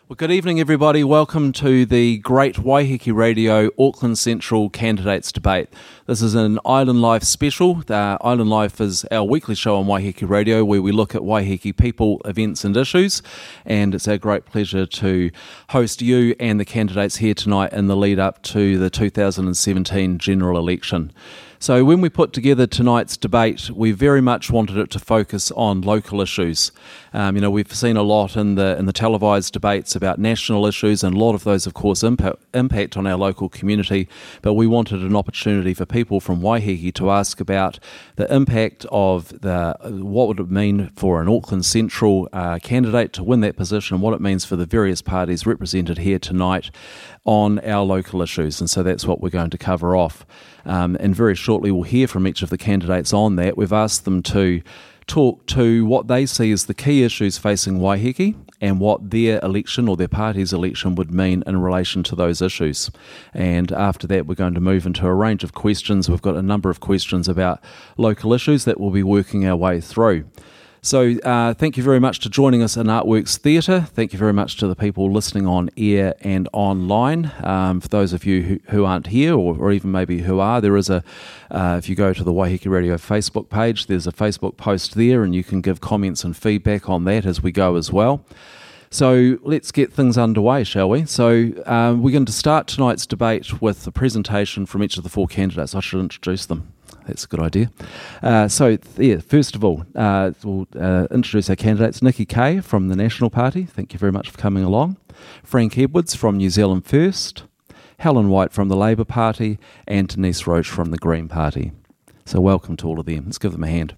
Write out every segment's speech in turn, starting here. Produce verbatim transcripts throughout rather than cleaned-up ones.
Well, good evening, everybody. Welcome to the Great Waiheke Radio Auckland Central Candidates Debate. This is an Island Life special. Uh, Island Life is our weekly show on Waiheke Radio where we look at Waiheke people, events and issues. And it's our great pleasure to host you and the candidates here tonight in the lead up to the two thousand seventeen general election. So when we put together tonight's debate, we very much wanted it to focus on local issues. Um, you know, we've seen a lot in the in the televised debates about national issues, and a lot of those, of course, impact, impact on our local community. But we wanted an opportunity for people from Waiheke to ask about the impact of the what would it mean for an Auckland Central uh, candidate to win that position, and what it means for the various parties represented here tonight on our local issues. And so that's what we're going to cover off. Um, and very shortly we'll hear from each of the candidates on that. We've asked them to talk to what they see as the key issues facing Waiheke and what their election or their party's election would mean in relation to those issues. And after that, we're going to move into a range of questions. We've got a number of questions about local issues that we'll be working our way through. So uh, thank you very much for joining us in Artworks Theatre. Thank you very much to the people listening on air and online. Um, for those of you who, who aren't here, or, or even maybe who are, there is a, uh, if you go to the Waiheke Radio Facebook page, there's a Facebook post there, and you can give comments and feedback on that as we go as well. So let's get things underway, shall we? So um, we're going to start tonight's debate with a presentation from each of the four candidates. I should introduce them. That's a good idea. Uh, so, yeah, first of all, uh, we'll uh, introduce our candidates. Nikki Kaye from the National Party. Thank you very much for coming along. Frank Edwards from New Zealand First. Helen White from the Labour Party. And Denise Roche from the Green Party. So welcome to all of them. Let's give them a hand.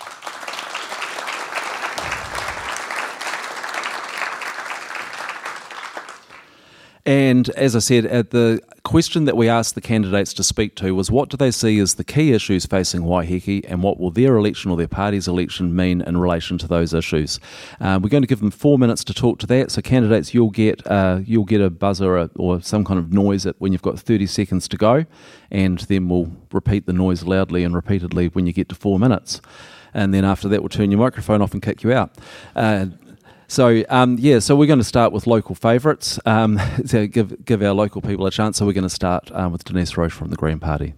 And as I said, uh, the question that we asked the candidates to speak to was what do they see as the key issues facing Waiheke, and what will their election or their party's election mean in relation to those issues? Uh, we're going to give them four minutes to talk to that. So candidates, you'll get uh, you'll get a buzzer or, or some kind of noise at when you've got thirty seconds to go, and then we'll repeat the noise loudly and repeatedly when you get to four minutes. And then after that, we'll turn your microphone off and kick you out. Uh, So, um, yeah, so we're going to start with local favourites, um, to give give our local people a chance. So we're going to start um, with Denise Roche from the Green Party.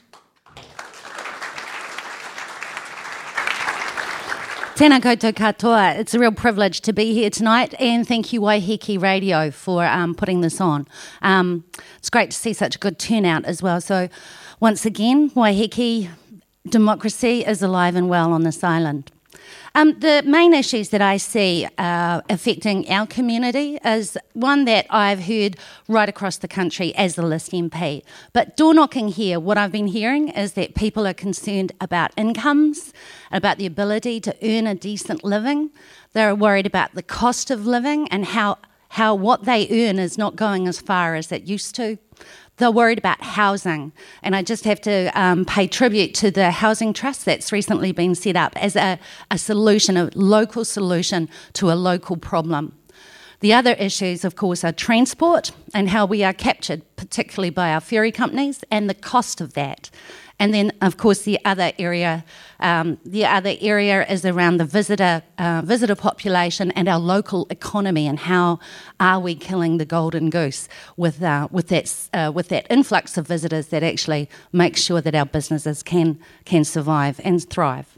Tēnā koutou katoa. It's a real privilege to be here tonight, and thank you Waiheke Radio for um, putting this on. Um, it's great to see such a good turnout as well. So once again, Waiheke democracy is alive and well on this island. Um, the main issues that I see uh, affecting our community is one that I've heard right across the country as the List M P. But door knocking here, what I've been hearing is that people are concerned about incomes, about the ability to earn a decent living. They're worried about the cost of living and how, how what they earn is not going as far as it used to. They're worried about housing, and I just have to um, pay tribute to the housing trust that's recently been set up as a, a solution, a local solution to a local problem. The other issues, of course, are transport and how we are captured, particularly by our ferry companies, and the cost of that. And then, of course, the other area, um, the other area is around the visitor uh, visitor population and our local economy, and how are we killing the golden goose with uh, with that uh, with that influx of visitors that actually makes sure that our businesses can can survive and thrive.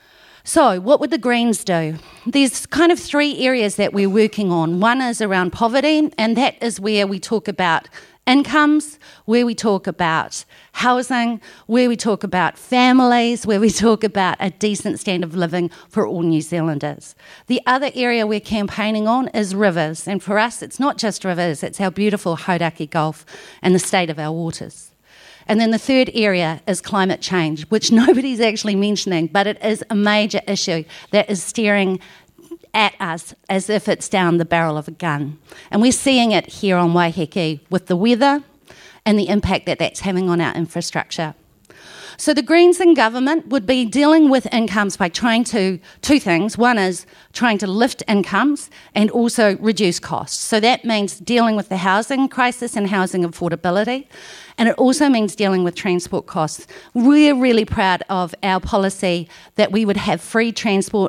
So, what would the Greens do? There's kind of three areas that we're working on. One is around poverty, and that is where we talk about incomes, where we talk about housing, where we talk about families, where we talk about a decent standard of living for all New Zealanders. The other area we're campaigning on is rivers, and for us it's not just rivers, it's our beautiful Hauraki Gulf and the state of our waters. And then the third area is climate change, which nobody's actually mentioning, but it is a major issue that is staring at us as if it's down the barrel of a gun. And we're seeing it here on Waiheke with the weather and the impact that that's having on our infrastructure. So the Greens in government would be dealing with incomes by trying to, two things. One is trying to lift incomes and also reduce costs. So that means dealing with the housing crisis and housing affordability. And it also means dealing with transport costs. We're really proud of our policy that we would have free transport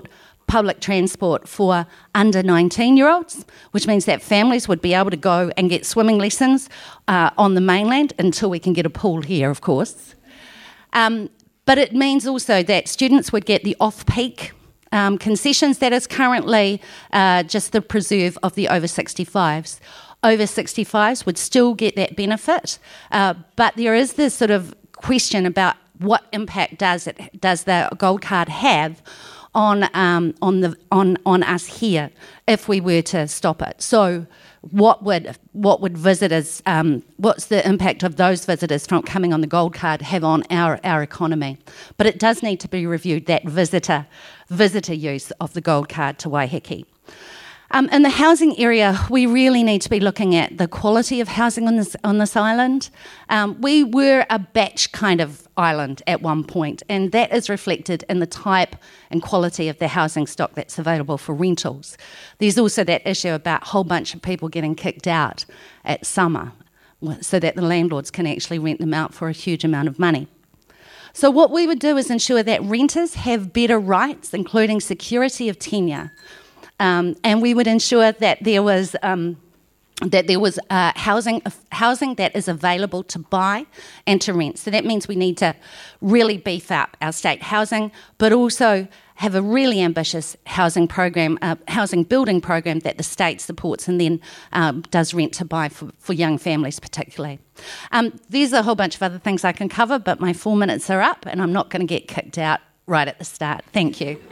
public transport for under nineteen-year-olds, which means that families would be able to go and get swimming lessons uh, on the mainland until we can get a pool here, of course. Um, but it means also that students would get the off-peak um, concessions that is currently uh, just the preserve of the over sixty-fives. Over sixty-fives would still get that benefit, uh, but there is this sort of question about what impact does it does the gold card have on um, on the on on us here if we were to stop it. So what would what would visitors um, what's the impact of those visitors from coming on the gold card have on our, our economy? But it does need to be reviewed, that visitor visitor use of the gold card to Waiheke. Um, in the housing area, we really need to be looking at the quality of housing on this on this island. Um, we were a batch kind of island at one point, and that is reflected in the type and quality of the housing stock that's available for rentals. There's also that issue about a whole bunch of people getting kicked out at summer so that the landlords can actually rent them out for a huge amount of money. So what we would do is ensure that renters have better rights, including security of tenure. Um, and we would ensure that there was um, that there was uh, housing housing that is available to buy and to rent. So that means we need to really beef up our state housing, but also have a really ambitious housing program, uh, housing building program that the state supports and then um, does rent to buy for, for young families particularly. Um, there's a whole bunch of other things I can cover, but my four minutes are up, and I'm not going to get kicked out right at the start. Thank you.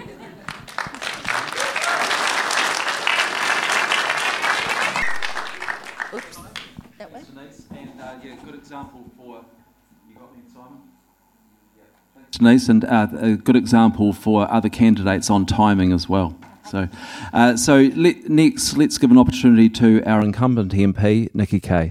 Oops, that way. Denise, and uh, yeah, good example for, you got me, Simon? Yeah. Thanks, Denise, and uh, a good example for other candidates on timing as well. So, uh, so let, next, let's give an opportunity to our incumbent M P, Nikki Kaye.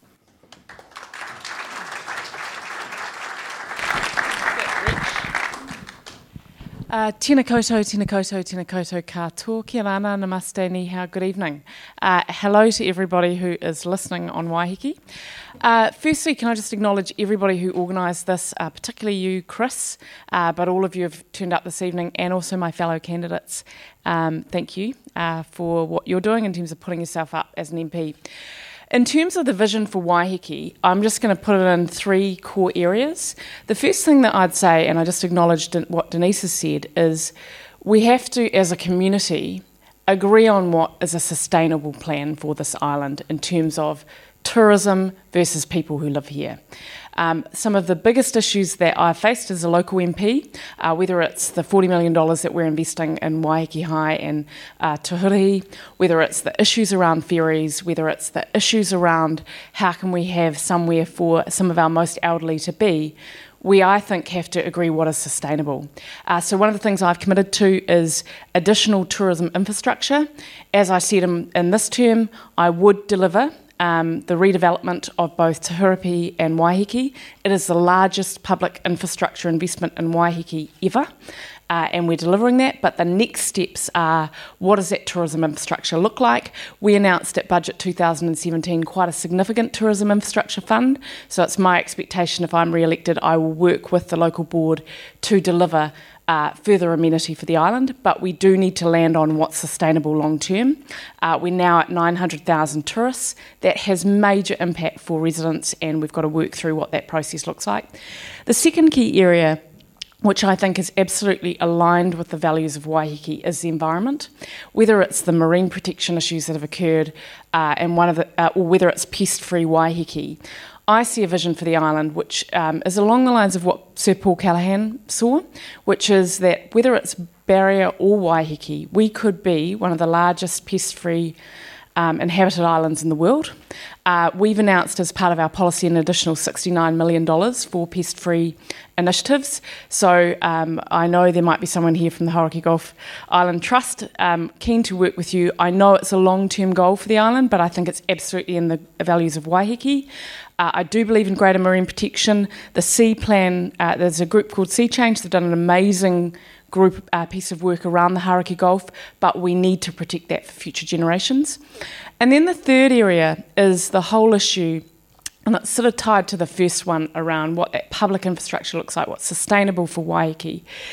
Uh, tēnā koutou, tēnā koutou, tēnā koutou katoa, kia rana, namaste, ni hao, good evening. Uh, hello to everybody who is listening on Waiheke. Uh, firstly, can I just acknowledge everybody who organised this, uh, particularly you, Chris, uh, but all of you have turned up this evening, and also my fellow candidates. Um, thank you uh, for what you're doing in terms of putting yourself up as an M P. In terms of the vision for Waiheke, I'm just going to put it in three core areas. The first thing that I'd say, and I just acknowledged what Denise has said, is we have to, as a community, agree on what is a sustainable plan for this island in terms of tourism versus people who live here. Um, some of the biggest issues that I've faced as a local M P, uh, whether it's the forty million dollars that we're investing in Waiheke High and uh, Tuhuri, whether it's the issues around ferries, whether it's the issues around how can we have somewhere for some of our most elderly to be, we, I think, have to agree what is sustainable. Uh, so one of the things I've committed to is additional tourism infrastructure. As I said in, in this term, I would deliver Um, the redevelopment of both Te Hurupi and Waiheke. It is the largest public infrastructure investment in Waiheke ever, uh, and we're delivering that. But the next steps are, what does that tourism infrastructure look like? We announced at Budget two thousand seventeen quite a significant tourism infrastructure fund, so it's my expectation if I'm re-elected I will work with the local board to deliver Uh, further amenity for the island, but we do need to land on what's sustainable long term. Uh, we're now at nine hundred thousand tourists. That has major impact for residents, and we've got to work through what that process looks like. The second key area, which I think is absolutely aligned with the values of Waiheke, is the environment. Whether it's the marine protection issues that have occurred, uh, and one of the, uh, or whether it's pest-free Waiheke, I see a vision for the island which um, is along the lines of what Sir Paul Callaghan saw, which is that whether it's Barrier or Waiheke, we could be one of the largest pest-free um, inhabited islands in the world. Uh, we've announced as part of our policy an additional sixty-nine million dollars for pest-free initiatives. So um, I know there might be someone here from the Hauraki Gulf Island Trust um, keen to work with you. I know it's a long-term goal for the island, but I think it's absolutely in the values of Waiheke. Uh, I do believe in greater marine protection. The Sea Plan, uh, there's a group called Sea Change. They've done an amazing group uh, piece of work around the Hauraki Gulf, but we need to protect that for future generations. And then the third area is the whole issue, and it's sort of tied to the first one around what that public infrastructure looks like, what's sustainable for Waiheke,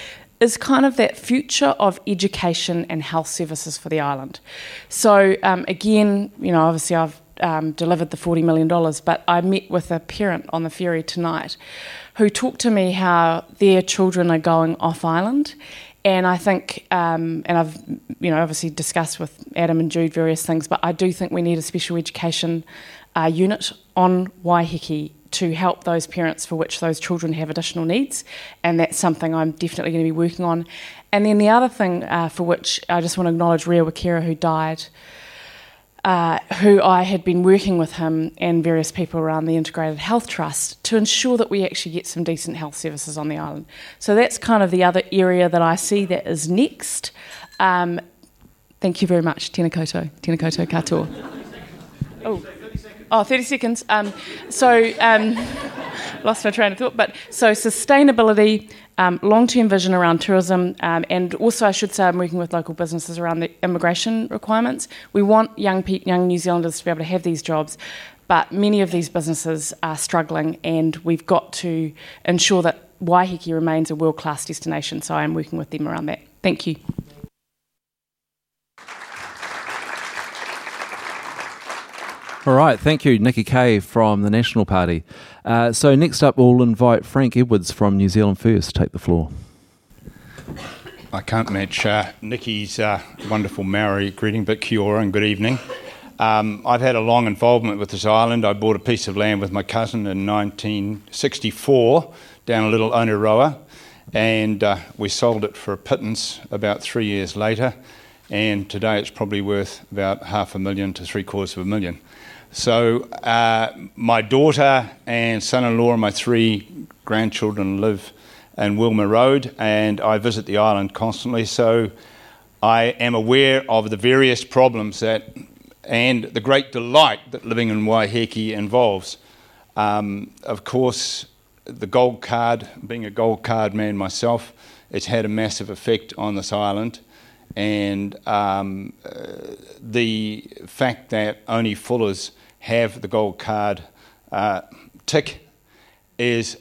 is kind of that future of education and health services for the island. So um, again, you know, obviously I've um, delivered the forty million dollars, but I met with a parent on the ferry tonight who talked to me how their children are going off island. And I think, um, and I've, you know, obviously discussed with Adam and Jude various things, but I do think we need a special education uh, unit on Waiheke to help those parents for which those children have additional needs, and that's something I'm definitely going to be working on. And then the other thing uh, for which I just want to acknowledge Ria Wakera, who died, uh, who I had been working with him and various people around the Integrated Health Trust to ensure that we actually get some decent health services on the island. So that's kind of the other area that I see that is next. Um, thank you very much. Tēnā koutou. Tēnā koutou katoa. Oh. Oh, thirty seconds. Um, so, um, lost my train of thought. But so sustainability, um, long-term vision around tourism, um, and also I should say I'm working with local businesses around the immigration requirements. We want young pe- young New Zealanders to be able to have these jobs, but many of these businesses are struggling, and we've got to ensure that Waiheke remains a world-class destination. So I am working with them around that. Thank you. All right, thank you, Nikki Kay from the National Party. Uh, so next up, we'll invite Frank Edwards from New Zealand First to take the floor. I can't match uh, Nikki's uh, wonderful Maori greeting, but kia ora and good evening. Um, I've had a long involvement with this island. I bought a piece of land with my cousin in nineteen sixty-four down a little Oneroa, and uh, we sold it for a pittance about three years later, and today it's probably worth about half a million to three quarters of a million. So uh, my daughter and son-in-law and my three grandchildren live in Wilmer Road, and I visit the island constantly, so I am aware of the various problems that and the great delight that living in Waiheke involves. Um, of course, the gold card, being a gold card man myself, it's had a massive effect on this island, and um, uh, the fact that only Fullers have the gold card uh, tick is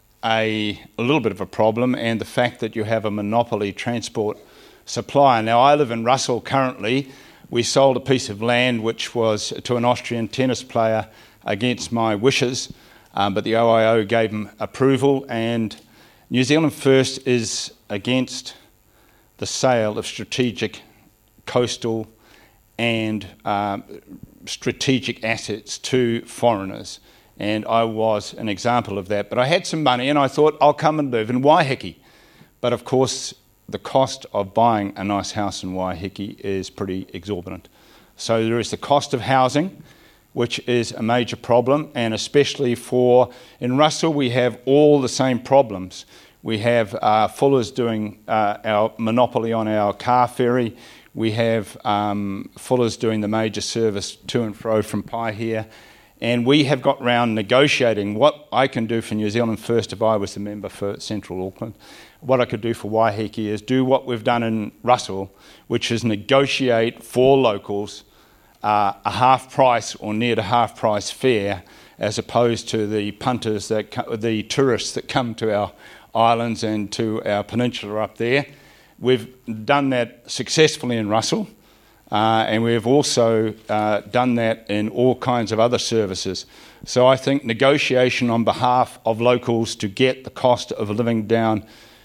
a, a little bit of a problem, and the fact that you have a monopoly transport supplier. Now, I live in Russell currently. We sold a piece of land which was to an Austrian tennis player against my wishes, um, but the O I O gave him approval, and New Zealand First is against the sale of strategic coastal and um, strategic assets to foreigners, and I was an example of that. But I had some money and I thought I'll come and live in Waiheke, but of course the cost of buying a nice house in Waiheke is pretty exorbitant. So there is the cost of housing, which is a major problem, and especially for, in Russell we have all the same problems. We have uh, Fullers doing uh, our monopoly on our car ferry. We have um, Fullers doing the major service to and fro from Paihia. And we have got round negotiating what I can do for New Zealand First if I was the member for Central Auckland. What I could do for Waiheke is do what we've done in Russell, which is negotiate for locals uh, a half price or near to half price fare, as opposed to the punters, that co- the tourists that come to our islands and to our peninsula up there. We've done that successfully in Russell, uh, and we've also uh, done that in all kinds of other services. So I think negotiation on behalf of locals to get the cost of living down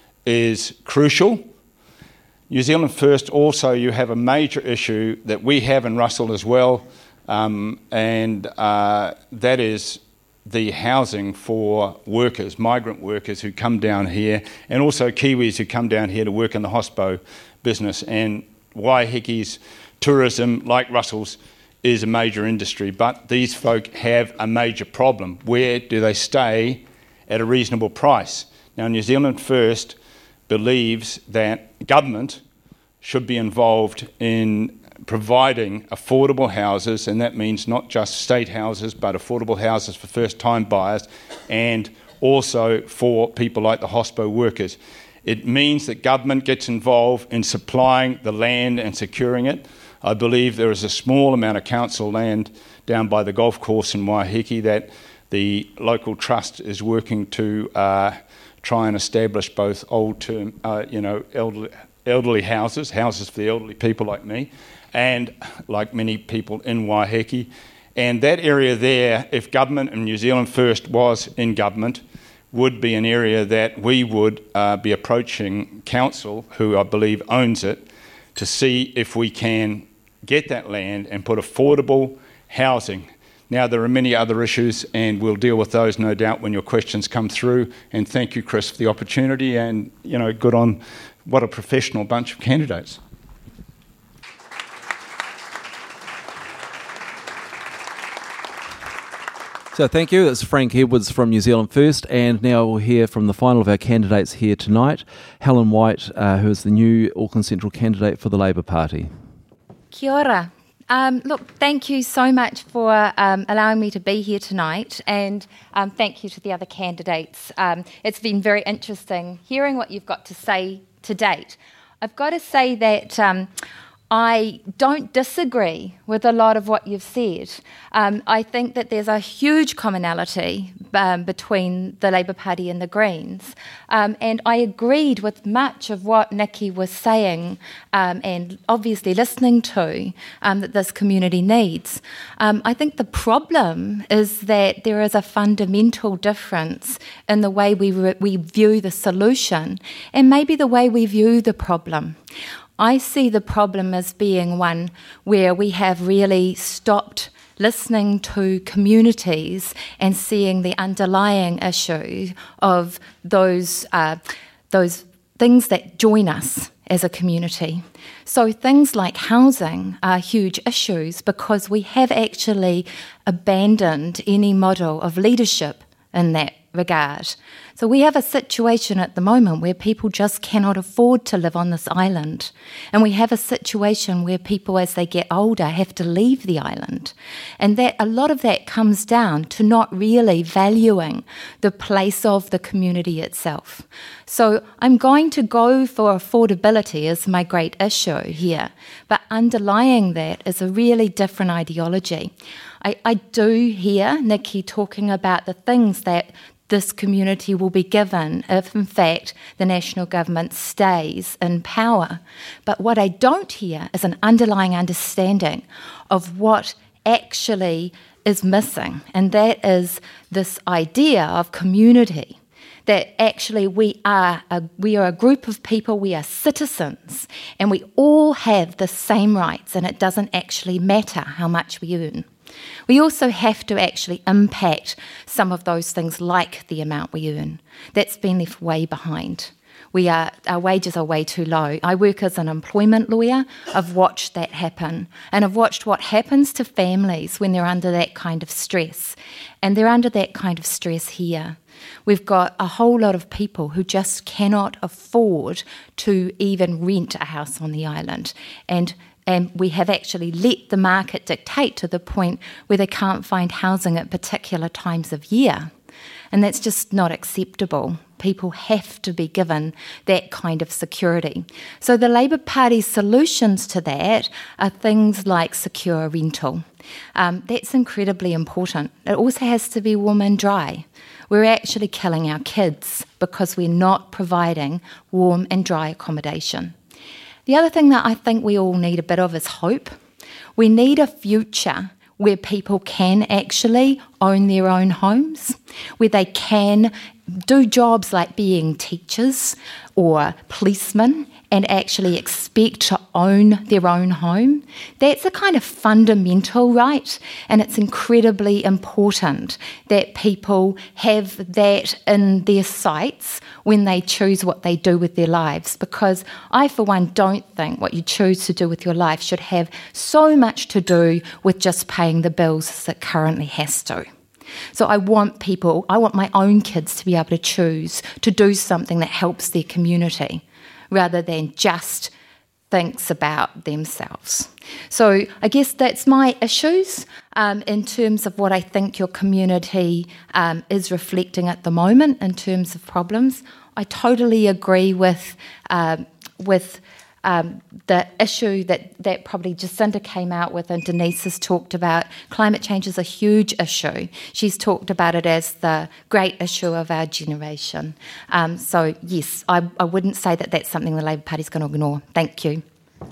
is crucial. New Zealand First also, you have a major issue that we have in Russell as well, um, and uh, that is the housing for workers, migrant workers who come down here, and also Kiwis who come down here to work in the hospo business. And Waiheke's tourism, like Russell's, is a major industry, but these folk have a major problem. Where do they stay at a reasonable price? Now, New Zealand First believes that government should be involved in providing affordable houses, and that means not just state houses, but affordable houses for first-time buyers, and also for people like the hospo workers. It means that government gets involved in supplying the land and securing it. I believe there is a small amount of council land down by the golf course in Waiheke that the local trust is working to uh, try and establish both old-term, uh, you know, elderly, elderly houses, houses for the elderly people like me, and like many people in Waiheke. And that area there, if government and New Zealand First was in government, would be an area that we would uh, be approaching council, who I believe owns it, to see if we can get that land and put affordable housing. Now, there are many other issues, and we'll deal with those, no doubt, when your questions come through. And thank you, Chris, for the opportunity, and, you know, good on what a professional bunch of candidates. So thank you. It's Frank Edwards from New Zealand First, and now we'll hear from the final of our candidates here tonight, Helen White, uh, who is the new Auckland Central candidate for the Labour Party. Kia ora. Um, look, thank you so much for um, allowing me to be here tonight, and um, thank you to the other candidates. Um, it's been very interesting hearing what you've got to say to date. I've got to say that um, I don't disagree with a lot of what you've said. Um, I think that there's a huge commonality um, between the Labour Party and the Greens, um, and I agreed with much of what Nikki was saying um, and obviously listening to um, that this community needs. Um, I think the problem is that there is a fundamental difference in the way we, re- we view the solution and maybe the way we view the problem. I see the problem as being one where we have really stopped listening to communities and seeing the underlying issue of those uh, those things that join us as a community. So things like housing are huge issues because we have actually abandoned any model of leadership in that regard. So we have a situation at the moment where people just cannot afford to live on this island. And we have a situation where people, as they get older, have to leave the island. And that a lot of that comes down to not really valuing the place of the community itself. So I'm going to go for affordability as my great issue here. But underlying that is a really different ideology. I, I do hear Nikki talking about the things that this community will be given if, in fact, the national government stays in power. But what I don't hear is an underlying understanding of what actually is missing, and that is this idea of community. That actually we are a, we are a group of people, we are citizens, and we all have the same rights, and it doesn't actually matter how much we earn. We also have to actually impact some of those things like the amount we earn. That's been left way behind. We are, our wages are way too low. I work as an employment lawyer. I've watched that happen. And I've watched what happens to families when they're under that kind of stress. And they're under that kind of stress here. We've got a whole lot of people who just cannot afford to even rent a house on the island. And And we have actually let the market dictate to the point where they can't find housing at particular times of year. And that's just not acceptable. People have to be given that kind of security. So the Labour Party's solutions to that are things like secure rental. Um, that's incredibly important. It also has to be warm and dry. We're actually killing our kids because we're not providing warm and dry accommodation. The other thing that I think we all need a bit of is hope. We need a future where people can actually own their own homes, where they can do jobs like being teachers or policemen and actually expect to own their own home. That's a kind of fundamental right, and it's incredibly important that people have that in their sights when they choose what they do with their lives, because I, for one, don't think what you choose to do with your life should have so much to do with just paying the bills as it currently has to. So I want people, I want my own kids to be able to choose to do something that helps their community rather than just thinks about themselves. So I guess that's my issues um, in terms of what I think your community um, is reflecting at the moment in terms of problems. I totally agree with uh, with um, the issue that, that probably Jacinda came out with and Denise has talked about, climate change is a huge issue. She's talked about it as the great issue of our generation. Um, so yes, I, I wouldn't say that that's something the Labour Party's going to ignore. Thank you.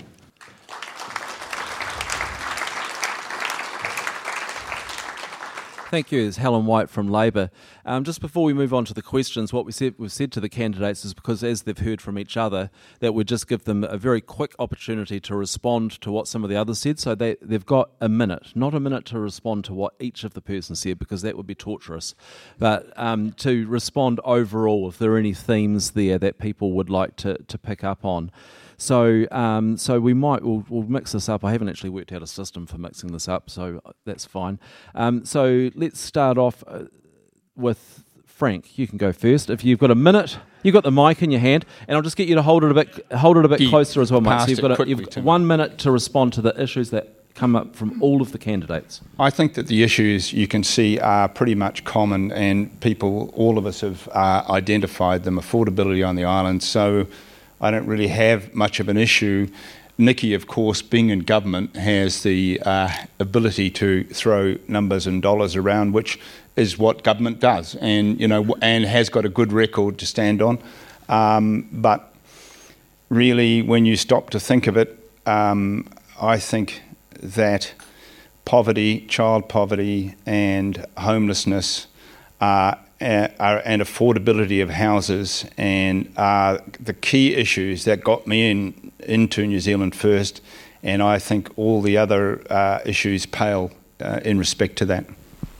Thank you. It's Helen White from Labour. Um, just before we move on to the questions, what we said, we've said to the candidates is because as they've heard from each other, that we'd just give them a very quick opportunity to respond to what some of the others said. So they, they've got a minute, not a minute to respond to what each of the persons said, because that would be torturous, but um, to respond overall if there are any themes there that people would like to, to pick up on. So um, so we might, we'll, we'll mix this up. I haven't actually worked out a system for mixing this up, so that's fine. Um, so let's start off uh, with Frank. You can go first. If you've got a minute, you've got the mic in your hand, and I'll just get you to hold it a bit hold it a bit He closer as well, mate. So you've got, a, you've got one me. minute to respond to the issues that come up from all of the candidates. I think that the issues you can see are pretty much common, and people, all of us have uh, identified them, affordability on the island, so I don't really have much of an issue. Nikki, of course, being in government, has the uh, ability to throw numbers and dollars around, which is what government does, and you know, and has got a good record to stand on. Um, but really, when you stop to think of it, um, I think that poverty, child poverty, and homelessness are Are, and affordability of houses, and uh, the key issues that got me in into New Zealand first, and I think all the other uh, issues pale uh, in respect to that.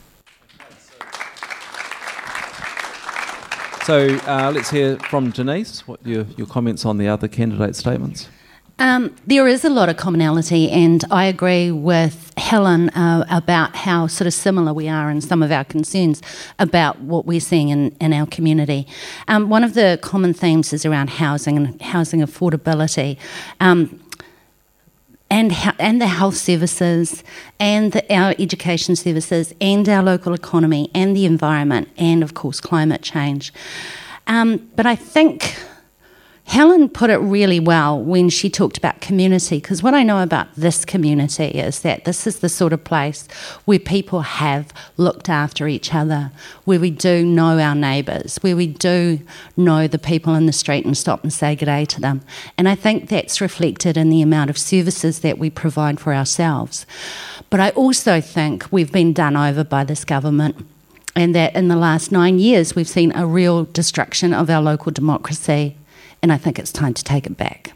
So uh, let's hear from Denise. What your your comments on the other candidate statements? Um, there is a lot of commonality, and I agree with Helen uh, about how sort of similar we are in some of our concerns about what we're seeing in, in our community. Um, one of the common themes is around housing and housing affordability. Um, And, and the health services, and the, our education services, and our local economy, and the environment, and of course climate change. Um, but I think Helen put it really well when she talked about community, because what I know about this community is that this is the sort of place where people have looked after each other, where we do know our neighbours, where we do know the people in the street and stop and say g'day to them. And I think that's reflected in the amount of services that we provide for ourselves. But I also think we've been done over by this government, and that in the last nine years we've seen a real destruction of our local democracy. And I think it's time to take it back.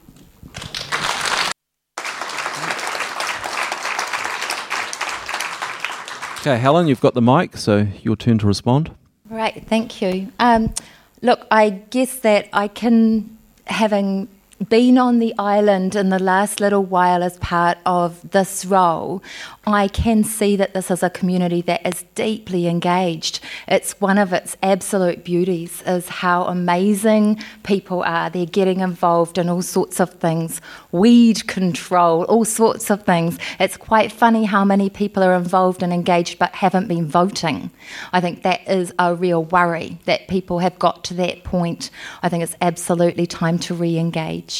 Okay, Helen, you've got the mic, so your turn to respond. Right, thank you. Um, look, I guess that I can, having been on the island in the last little while as part of this role, I can see that this is a community that is deeply engaged. It's one of its absolute beauties is how amazing people are. They're getting involved in all sorts of things, weed control, all sorts of things. It's quite funny how many people are involved and engaged but haven't been voting. I think that is a real worry, that people have got to that point. I think it's absolutely time to re-engage.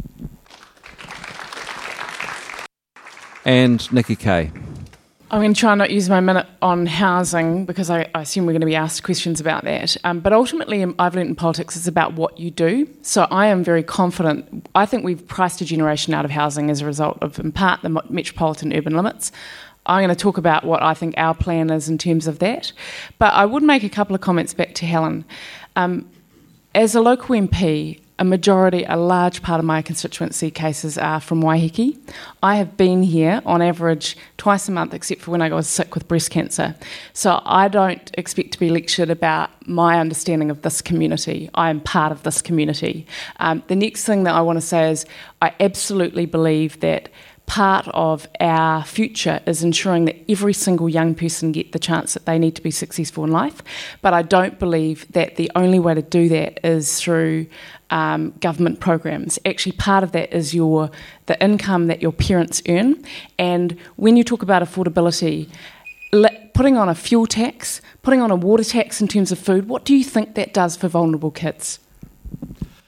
And Nikki Kay. I'm going to try and not use my minute on housing because I, I assume we're going to be asked questions about that. Um, but ultimately, I've learnt in politics it's about what you do. So I am very confident. I think we've priced a generation out of housing as a result of, in part, the metropolitan urban limits. I'm going to talk about what I think our plan is in terms of that. But I would make a couple of comments back to Helen. Um, as a local M P, a majority, a large part of my constituency cases are from Waiheke. I have been here on average twice a month, except for when I was sick with breast cancer. So I don't expect to be lectured about my understanding of this community. I am part of this community. Um, the next thing that I want to say is I absolutely believe that part of our future is ensuring that every single young person get the chance that they need to be successful in life. But I don't believe that the only way to do that is through um, government programs. Actually, part of that is your the income that your parents earn. And when you talk about affordability, putting on a fuel tax, putting on a water tax in terms of food, what do you think that does for vulnerable kids?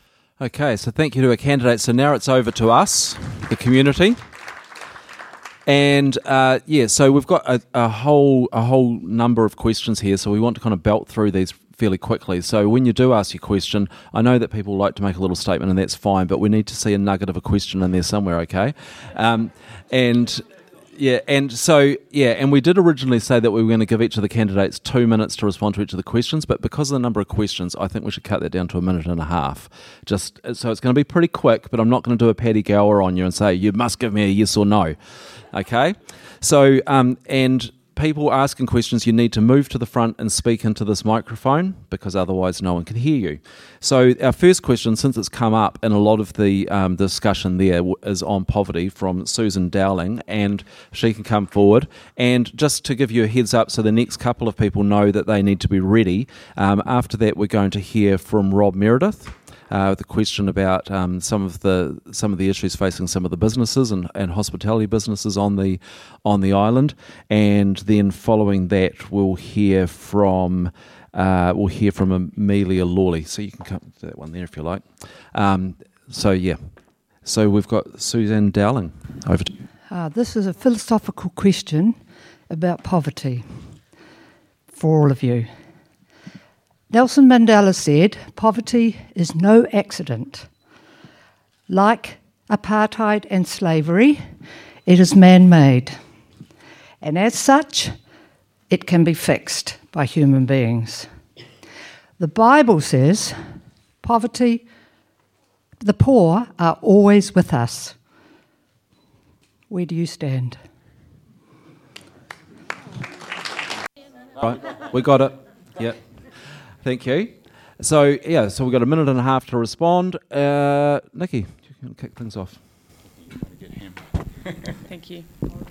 Okay, so thank you to our candidates. So now it's over to us, the community. And uh, yeah, so we've got a, a whole a whole number of questions here, so we want to kind of belt through these fairly quickly. So when you do ask your question, I know that people like to make a little statement, and that's fine, but we need to see a nugget of a question in there somewhere, okay? Um, and yeah, and so yeah, and we did originally say that we were going to give each of the candidates two minutes to respond to each of the questions, but because of the number of questions, I think we should cut that down to a minute and a half. Just so it's going to be pretty quick, but I'm not going to do a Paddy Gower on you and say you must give me a yes or no. Okay, so um, and people asking questions, you need to move to the front and speak into this microphone because otherwise no one can hear you. So our first question, since it's come up in a lot of the um, discussion there, is on poverty from Susan Dowling, and she can come forward. And just to give you a heads up, so the next couple of people know that they need to be ready. Um, after that, we're going to hear from Rob Meredith. Uh, with a question about um, some of the some of the issues facing some of the businesses and, and hospitality businesses on the on the island, and then following that we'll hear from uh, we'll hear from Amelia Lawley. So you can come to that one there if you like. Um, so yeah, so we've got Suzanne Dowling. Over to you. Uh, this is a philosophical question about poverty for all of you. Nelson Mandela said, poverty is no accident. Like apartheid and slavery, it is man-made. And as such, it can be fixed by human beings. The Bible says, poverty, the poor are always with us. Where do you stand? Right, we got it. Yeah. Thank you. So, yeah, so we've got a minute and a half to respond. Uh, Nikki, you can kick things off. Thank you.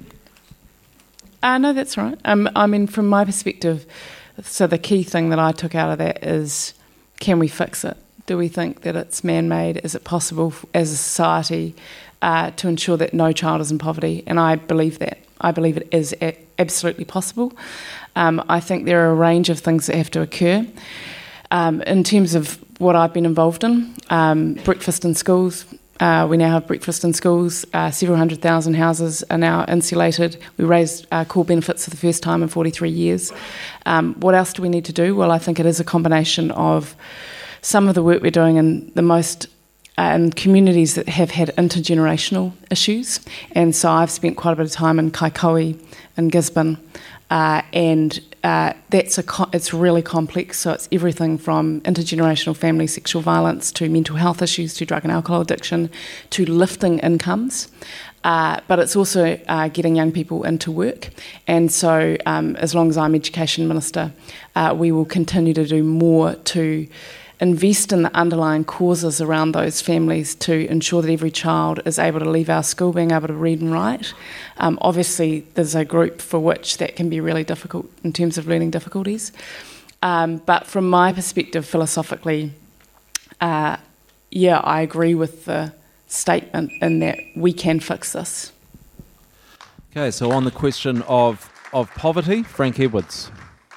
Uh, no, that's right. Um, I mean, from my perspective, so the key thing that I took out of that is, can we fix it? Do we think that it's man-made? Is it possible as a society uh, to ensure that no child is in poverty? And I believe that. I believe it is a- absolutely possible. Um, I think there are a range of things that have to occur. Um, in terms of what I've been involved in, um, breakfast in schools, uh, we now have breakfast in schools. Uh, several hundred thousand houses are now insulated. We raised uh, core benefits for the first time in forty-three years. Um, what else do we need to do? Well, I think it is a combination of some of the work we're doing in the most uh, in communities that have had intergenerational issues. And so I've spent quite a bit of time in Kaikoui and Gisborne. Uh, and uh, that's a co- it's really complex. So it's everything from intergenerational family sexual violence to mental health issues to drug and alcohol addiction to lifting incomes. Uh, but it's also uh, getting young people into work. And so um, as long as I'm Education Minister, uh, we will continue to do more to invest in the underlying causes around those families to ensure that every child is able to leave our school being able to read and write. Um, obviously, there's a group for which that can be really difficult in terms of learning difficulties. Um, but from my perspective, philosophically, uh, yeah, I agree with the statement in that we can fix this. Okay, so on the question of, of poverty, Frank Edwards.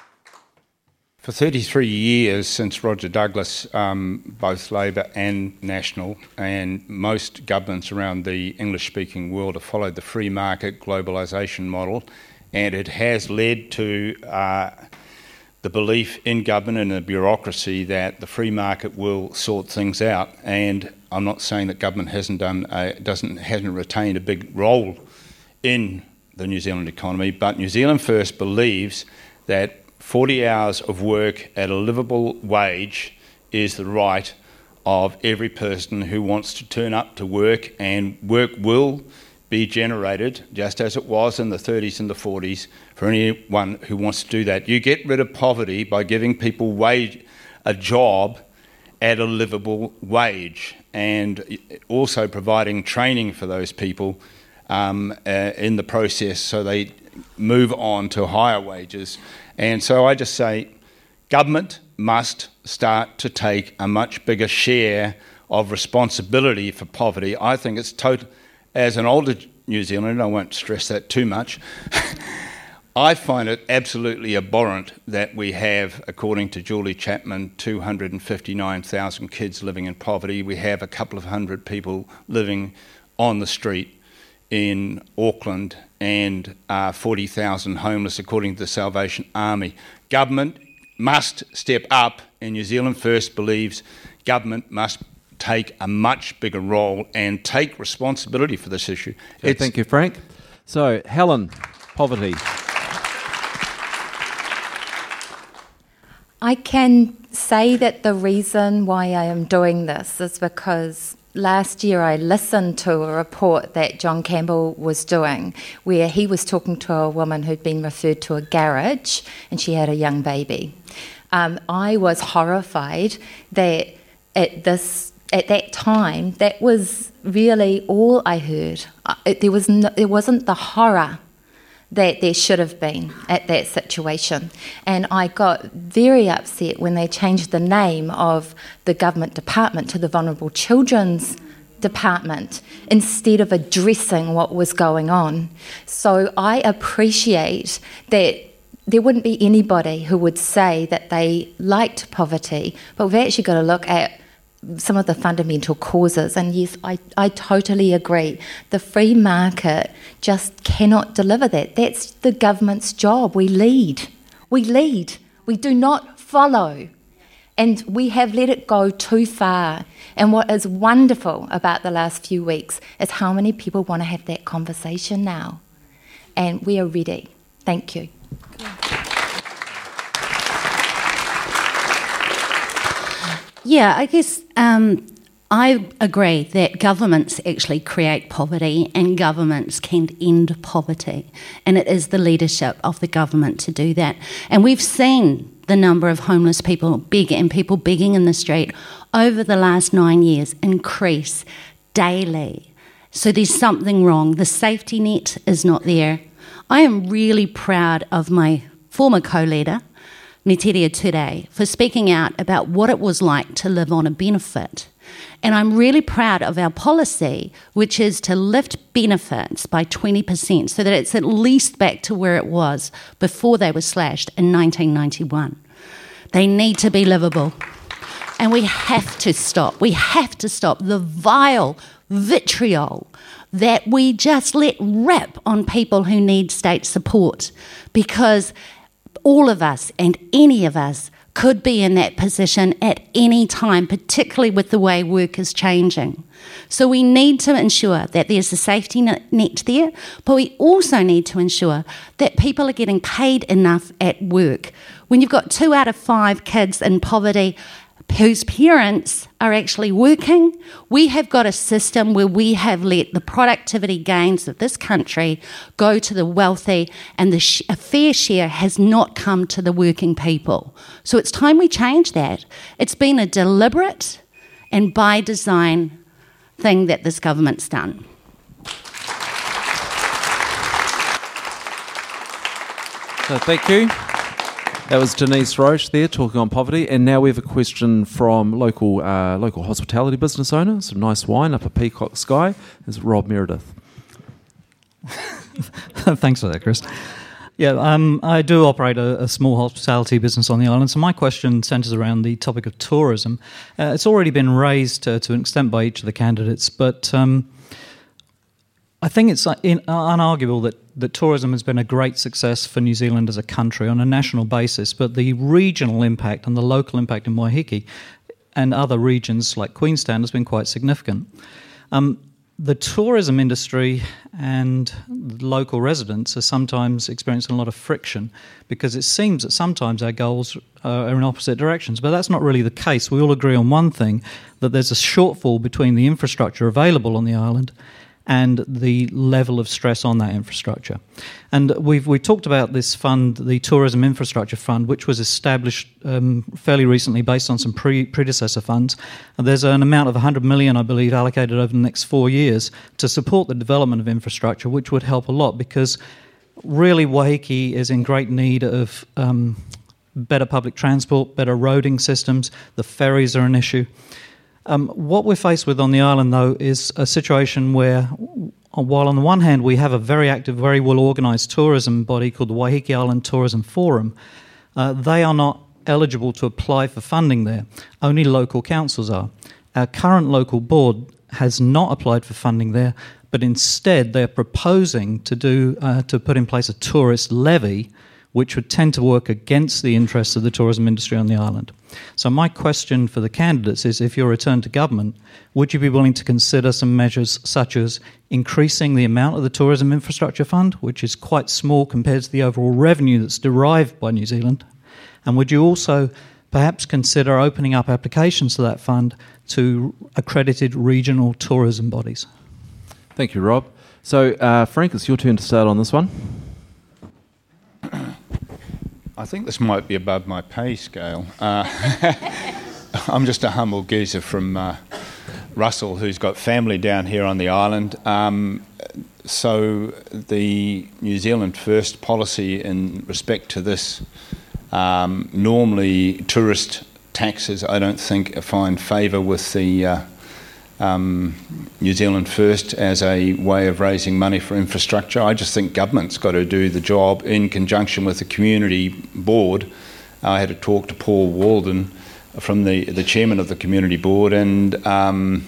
For thirty-three years since Roger Douglas, um, both Labor and National, and most governments around the English-speaking world have followed the free market globalisation model, and it has led to uh, the belief in government and the bureaucracy that the free market will sort things out. And I'm not saying that government hasn't done, a, doesn't hasn't retained a big role in the New Zealand economy, but New Zealand First believes that forty hours of work at a livable wage is the right of every person who wants to turn up to work, and work will be generated, just as it was in the thirties and the forties, for anyone who wants to do that. You get rid of poverty by giving people wage, a job at a livable wage, and also providing training for those people um, uh, in the process so they move on to higher wages. And so I just say government must start to take a much bigger share of responsibility for poverty. I think it's total, as an older New Zealander, I won't stress that too much, I find it absolutely abhorrent that we have, according to Julie Chapman, two hundred fifty-nine thousand kids living in poverty. We have a couple of hundred people living on the street in Auckland, and uh, forty thousand homeless, according to the Salvation Army. Government must step up, and New Zealand First believes government must take a much bigger role and take responsibility for this issue. Okay, thank you, Frank. So, Helen, poverty. I can say that the reason why I am doing this is because last year I listened to a report that John Campbell was doing where he was talking to a woman who'd been referred to a garage and she had a young baby. Um, I was horrified that at this at that time that was really all I heard. It, there was no, there wasn't the horror that there should have been at that situation. And I got very upset when they changed the name of the government department to the Vulnerable Children's Department instead of addressing what was going on. So I appreciate that there wouldn't be anybody who would say that they liked poverty, but we've actually got to look at some of the fundamental causes. And yes, I, I totally agree. The free market just cannot deliver that. That's the government's job. We lead. We lead. We do not follow. And we have let it go too far. And what is wonderful about the last few weeks is how many people want to have that conversation now. And we are ready. Thank you. Yeah, I guess um, I agree that governments actually create poverty and governments can end poverty. And it is the leadership of the government to do that. And we've seen the number of homeless people beg and people begging in the street over the last nine years increase daily. So there's something wrong. The safety net is not there. I am really proud of my former co-leader, Neteria Ture, for speaking out about what it was like to live on a benefit. And I'm really proud of our policy, which is to lift benefits by twenty percent so that it's at least back to where it was before they were slashed in nineteen ninety-one. They need to be livable. And we have to stop. We have to stop the vile vitriol that we just let rip on people who need state support, because all of us and any of us could be in that position at any time, particularly with the way work is changing. So we need to ensure that there's a safety net there, but we also need to ensure that people are getting paid enough at work. When you've got two out of five kids in poverty whose parents are actually working, we have got a system where we have let the productivity gains of this country go to the wealthy, and the sh- a fair share has not come to the working people. So it's time we change that. It's been a deliberate and by design thing that this government's done. So thank you. That was Denise Roche there talking on poverty, and now we have a question from local uh, local hospitality business owner. Some nice wine up at Peacock Sky. Is Rob Meredith. Thanks for that, Chris. Yeah, um, I do operate a, a small hospitality business on the island, so my question centres around the topic of tourism. Uh, it's already been raised uh, to an extent by each of the candidates, but um, I think it's in, uh, unarguable that, that tourism has been a great success for New Zealand as a country on a national basis, but the regional impact and the local impact in Waiheke and other regions like Queenstown has been quite significant. Um, the tourism industry and local residents are sometimes experiencing a lot of friction because it seems that sometimes our goals are in opposite directions, but that's not really the case. We all agree on one thing, that there's a shortfall between the infrastructure available on the island and the level of stress on that infrastructure. And we've we talked about this fund, the Tourism Infrastructure Fund, which was established um, fairly recently based on some pre- predecessor funds. And there's an amount of one hundred million, I believe, allocated over the next four years to support the development of infrastructure, which would help a lot because really Waiheke is in great need of um, better public transport, better roading systems. The ferries are an issue. Um, what we're faced with on the island, though, is a situation where while on the one hand we have a very active, very well-organised tourism body called the Waiheke Island Tourism Forum, uh, they are not eligible to apply for funding there. Only local councils are. Our current local board has not applied for funding there, but instead they're proposing to do uh, to put in place a tourist levy, which would tend to work against the interests of the tourism industry on the island. So my question for the candidates is, if you're returned to government, would you be willing to consider some measures such as increasing the amount of the Tourism Infrastructure Fund, which is quite small compared to the overall revenue that's derived by New Zealand? And would you also perhaps consider opening up applications to that fund to accredited regional tourism bodies? Thank you, Rob. So, uh, Frank, it's your turn to start on this one. I think this might be above my pay scale. Uh, I'm just a humble geezer from uh, Russell who's got family down here on the island. Um, so the New Zealand First policy in respect to this, um, normally tourist taxes, I don't think find favour with the uh, um, New Zealand First as a way of raising money for infrastructure. I just think government's got to do the job in conjunction with the community board. I had a talk to Paul Walden from the, the chairman of the community board, and um,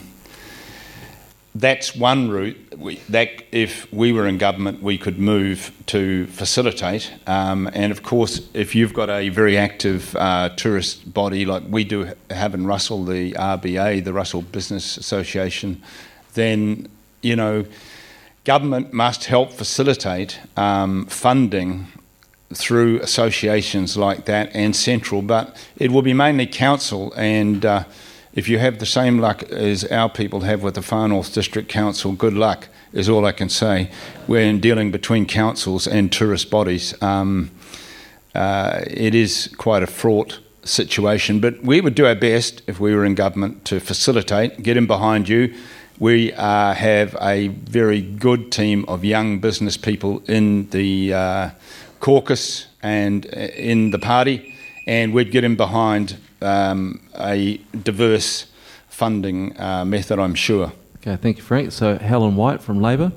that's one route we, that if we were in government we could move to facilitate. Um, and of course, if you've got a very active uh, tourist body like we do have in Russell, the R B A, the Russell Business Association, then, you know, government must help facilitate um, funding through associations like that and central, but it will be mainly council. And uh, if you have the same luck as our people have with the Far North District Council, good luck is all I can say. We're in dealing between councils and tourist bodies. Um, uh, it is quite a fraught situation, but we would do our best if we were in government to facilitate, get in behind you. We uh, have a very good team of young business people in the uh, caucus and in the party, and we'd get in behind um, a diverse funding uh, method, I'm sure. Okay, thank you, Frank. So Helen White from Labor.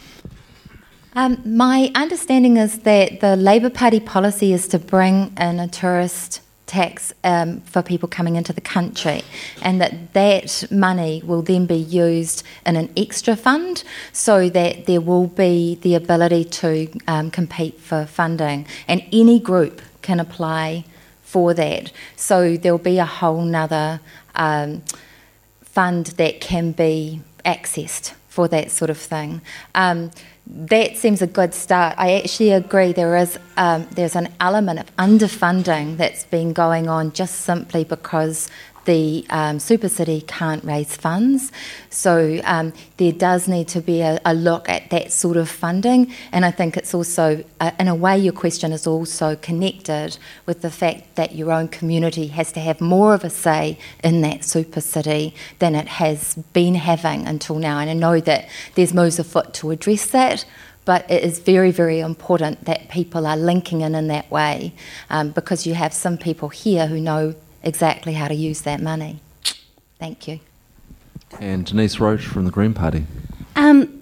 Um, my understanding is that the Labor Party policy is to bring in a tourist tax um, for people coming into the country, and that that money will then be used in an extra fund so that there will be the ability to um, compete for funding, and any group can apply for that. So there'll be a whole nother um, fund that can be accessed for that sort of thing. Um, That seems a good start. I actually agree there is um, there's an element of underfunding that's been going on just simply because the um, Super City can't raise funds. So um, there does need to be a, a look at that sort of funding. And I think it's also, uh, in a way, your question is also connected with the fact that your own community has to have more of a say in that Super City than it has been having until now. And I know that there's moves afoot to address that, but it is very, very important that people are linking in in that way, um, because you have some people here who know exactly how to use that money. Thank you. And Denise Roach from the Green Party. Um,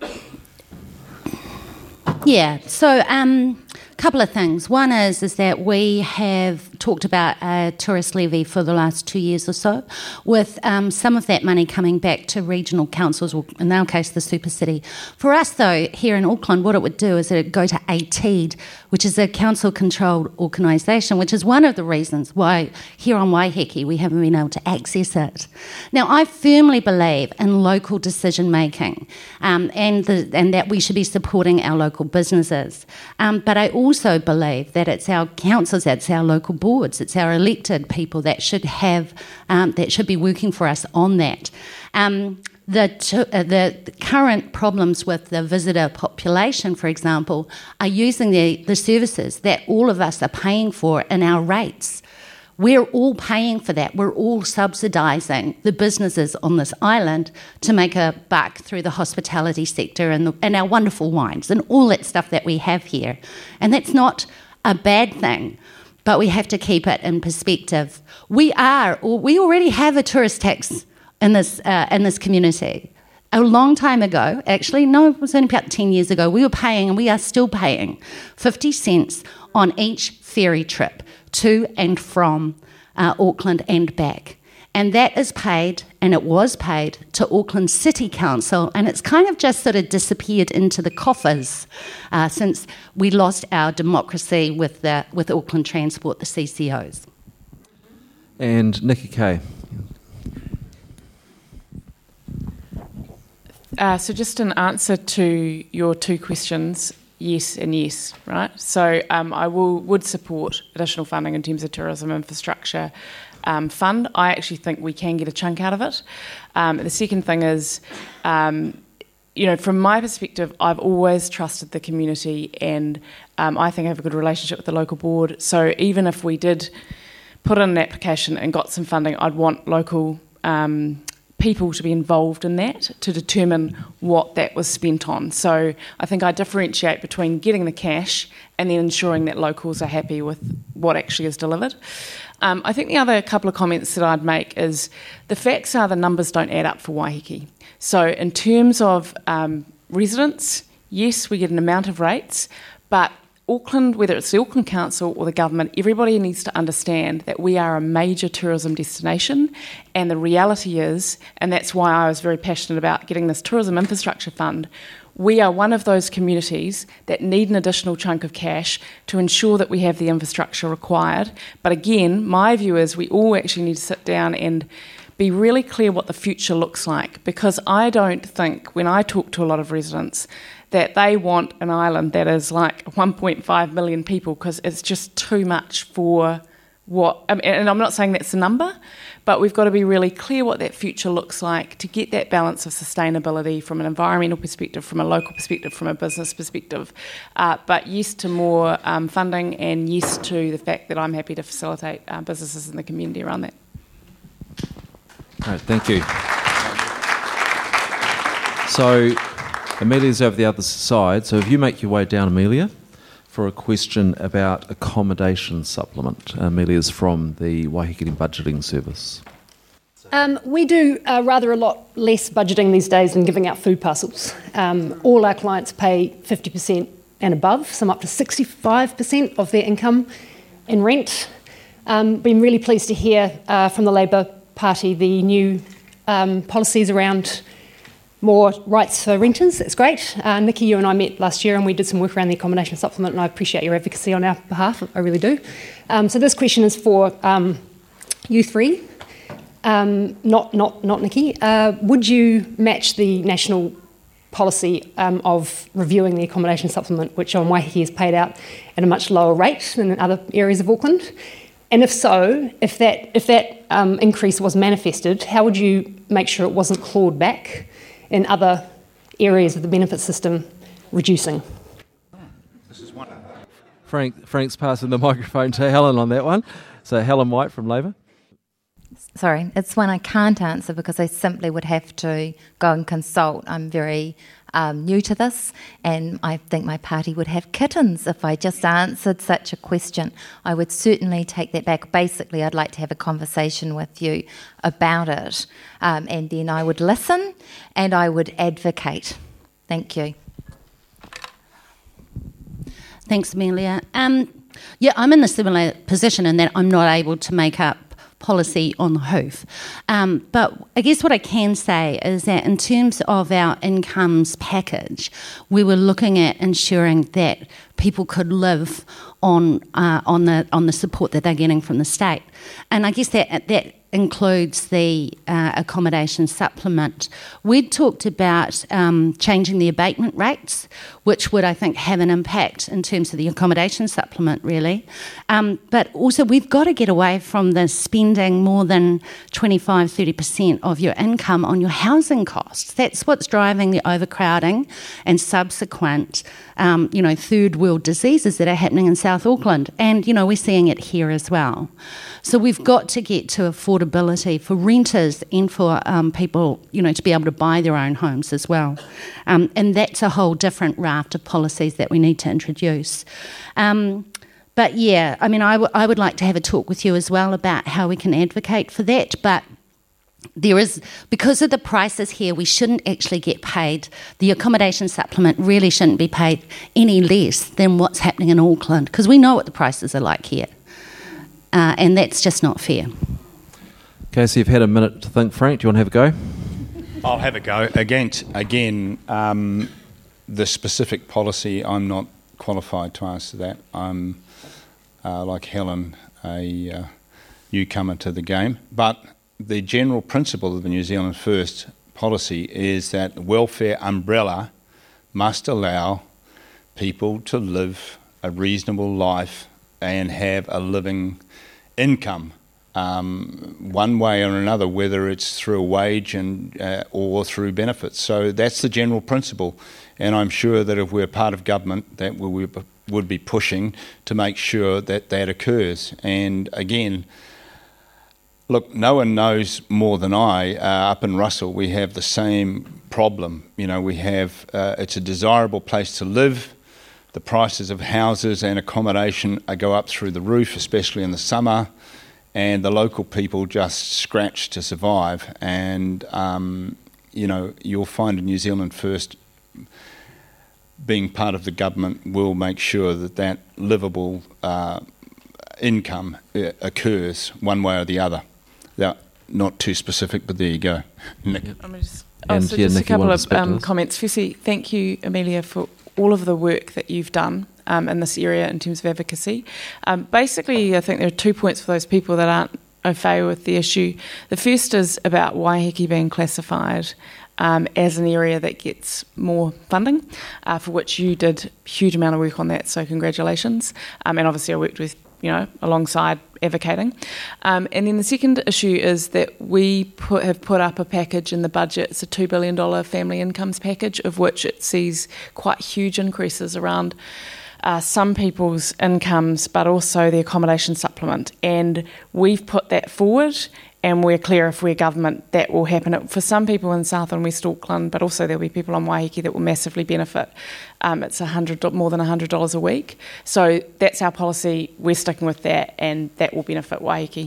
yeah, so um, a couple of things. One is is that we have talked about a tourist levy for the last two years or so, with um, some of that money coming back to regional councils, or in our case the Super City. For us, though, here in Auckland, what it would do is it would go to A T E D, which is a council-controlled organisation, which is one of the reasons why here on Waiheke we haven't been able to access it. Now, I firmly believe in local decision-making um, and, the, and that we should be supporting our local businesses. Um, but I also believe that it's our councils, it's our local boards, it's our elected people that should have, um, that should be working for us on that. Um, The, to, uh, the the current problems with the visitor population, for example, are using the, the services that all of us are paying for in our rates. We're all paying for that. We're all subsidising the businesses on this island to make a buck through the hospitality sector and, the, and our wonderful wines and all that stuff that we have here. And that's not a bad thing, but we have to keep it in perspective. We are, or we already have a tourist tax in this uh, in this community. a long time ago, actually, no, it was only about ten years ago, we were paying, and we are still paying, fifty cents on each ferry trip to and from uh, Auckland and back. And that is paid, and it was paid, to Auckland City Council, and it's kind of just sort of disappeared into the coffers uh, since we lost our democracy with the, with Auckland Transport, the C C Os. And Nikki Kay. Uh, so just an answer to your two questions, yes and yes, right? So um, I will would support additional funding in terms of tourism infrastructure um, fund. I actually think we can get a chunk out of it. Um, the second thing is, um, you know, from my perspective, I've always trusted the community, and um, I think I have a good relationship with the local board. So even if we did put in an application and got some funding, I'd want local um, people to be involved in that to determine what that was spent on. So I think I differentiate between getting the cash and then ensuring that locals are happy with what actually is delivered. Um, I think the other couple of comments that I'd make is the facts are the numbers don't add up for Waiheke. So in terms of um, residents, yes, we get an amount of rates, but Auckland, whether it's the Auckland Council or the government, everybody needs to understand that we are a major tourism destination, and the reality is, and that's why I was very passionate about getting this tourism infrastructure fund, we are one of those communities that need an additional chunk of cash to ensure that we have the infrastructure required. But again, my view is we all actually need to sit down and be really clear what the future looks like, because I don't think, when I talk to a lot of residents, that they want an island that is like one point five million people, because it's just too much for what, I mean, and I'm not saying that's the number, but we've got to be really clear what that future looks like to get that balance of sustainability from an environmental perspective, from a local perspective, from a business perspective. Uh, but yes to more um, funding, and yes to the fact that I'm happy to facilitate uh, businesses in the community around that. All right, thank you. So Amelia's over the other side, so if you make your way down, Amelia, for a question about accommodation supplement. Amelia's from the Waiheke Budgeting Service. Um, we do uh, rather a lot less budgeting these days than giving out food parcels. Um, all our clients pay fifty percent and above, some up to sixty-five percent of their income in rent. Um, been really pleased to hear uh, from the Labour Party the new um, policies around more rights for renters. It's great. Uh, Nikki, you and I met last year and we did some work around the accommodation supplement, and I appreciate your advocacy on our behalf. I really do. Um, so this question is for um, you three, um, not not not Nikki. Uh, would you match the national policy um, of reviewing the accommodation supplement, which on Waiheke is paid out at a much lower rate than in other areas of Auckland? And if so, if that if that um, increase was manifested, how would you make sure it wasn't clawed back in other areas of the benefit system reducing? This is one. Frank, Frank's passing the microphone to Helen on that one. So Helen White from Labour. Sorry, it's one I can't answer because I simply would have to go and consult. I'm very um, new to this, and I think my party would have kittens if I just answered such a question. I would certainly take that back. Basically, I'd like to have a conversation with you about it, um, and then I would listen and I would advocate. Thank you. Thanks, Amelia. Um, yeah, I'm in a similar position in that I'm not able to make up policy on the hoof. Um, but I guess what I can say is that in terms of our incomes package, we were looking at ensuring that people could live on uh, on the on the support that they're getting from the state. And I guess that that includes the uh, accommodation supplement. We'd talked about um, changing the abatement rates, which would, I think, have an impact in terms of the accommodation supplement, really. Um, but also, we've got to get away from the spending more than twenty-five, thirty percent of your income on your housing costs. That's what's driving the overcrowding and subsequent, um, you know, third world diseases that are happening in South Auckland. And, you know, we're seeing it here as well. So we've got to get to affordability for renters and for um, people, you know, to be able to buy their own homes as well. Um, and that's a whole different raft of policies that we need to introduce. Um, but yeah, I mean, I, w- I would like to have a talk with you as well about how we can advocate for that. But there is, because of the prices here, we shouldn't actually get paid. The accommodation supplement really shouldn't be paid any less than what's happening in Auckland, because we know what the prices are like here. Uh, and that's just not fair. Okay, so you've had a minute to think. Frank, do you want to have a go? I'll have a go. Again, again um, the specific policy, I'm not qualified to answer that. I'm, uh, like Helen, a uh, newcomer to the game. But the general principle of the New Zealand First policy is that the welfare umbrella must allow people to live a reasonable life and have a living income, um, one way or another, whether it's through a wage and uh, or through benefits. So that's the general principle, and I'm sure that if we're part of government, that we would be pushing to make sure that that occurs. And again, look, no one knows more than I. Uh, up in Russell, we have the same problem. You know, we have uh, it's a desirable place to live. The prices of houses and accommodation go up through the roof, especially in the summer, and the local people just scratch to survive. And, um, you know, you'll find in New Zealand First, being part of the government, will make sure that that livable uh, income uh, occurs one way or the other. They're not too specific, but there you go. Nick. I'm gonna just, oh, And, so yeah, just Nikki, a couple what of um, perspectives? comments. Firstly, thank you, Amelia, for all of the work that you've done um, in this area in terms of advocacy. Um, basically, I think there are two points for those people that aren't au fait with the issue. The first is about Waiheke being classified um, as an area that gets more funding, uh, for which you did a huge amount of work on that, so congratulations. Um, and obviously I worked with, you know, alongside advocating. Um, and then the second issue is that we put, have put up a package in the budget. It's a two billion dollars family incomes package, of which it sees quite huge increases around uh, some people's incomes, but also the accommodation supplement. And we've put that forward, and we're clear if we're government that will happen. For some people in South and West Auckland, but also there'll be people on Waiheke that will massively benefit. Um, it's a hundred, more than one hundred dollars a week. So that's our policy. We're sticking with that, and that will benefit Waiheke.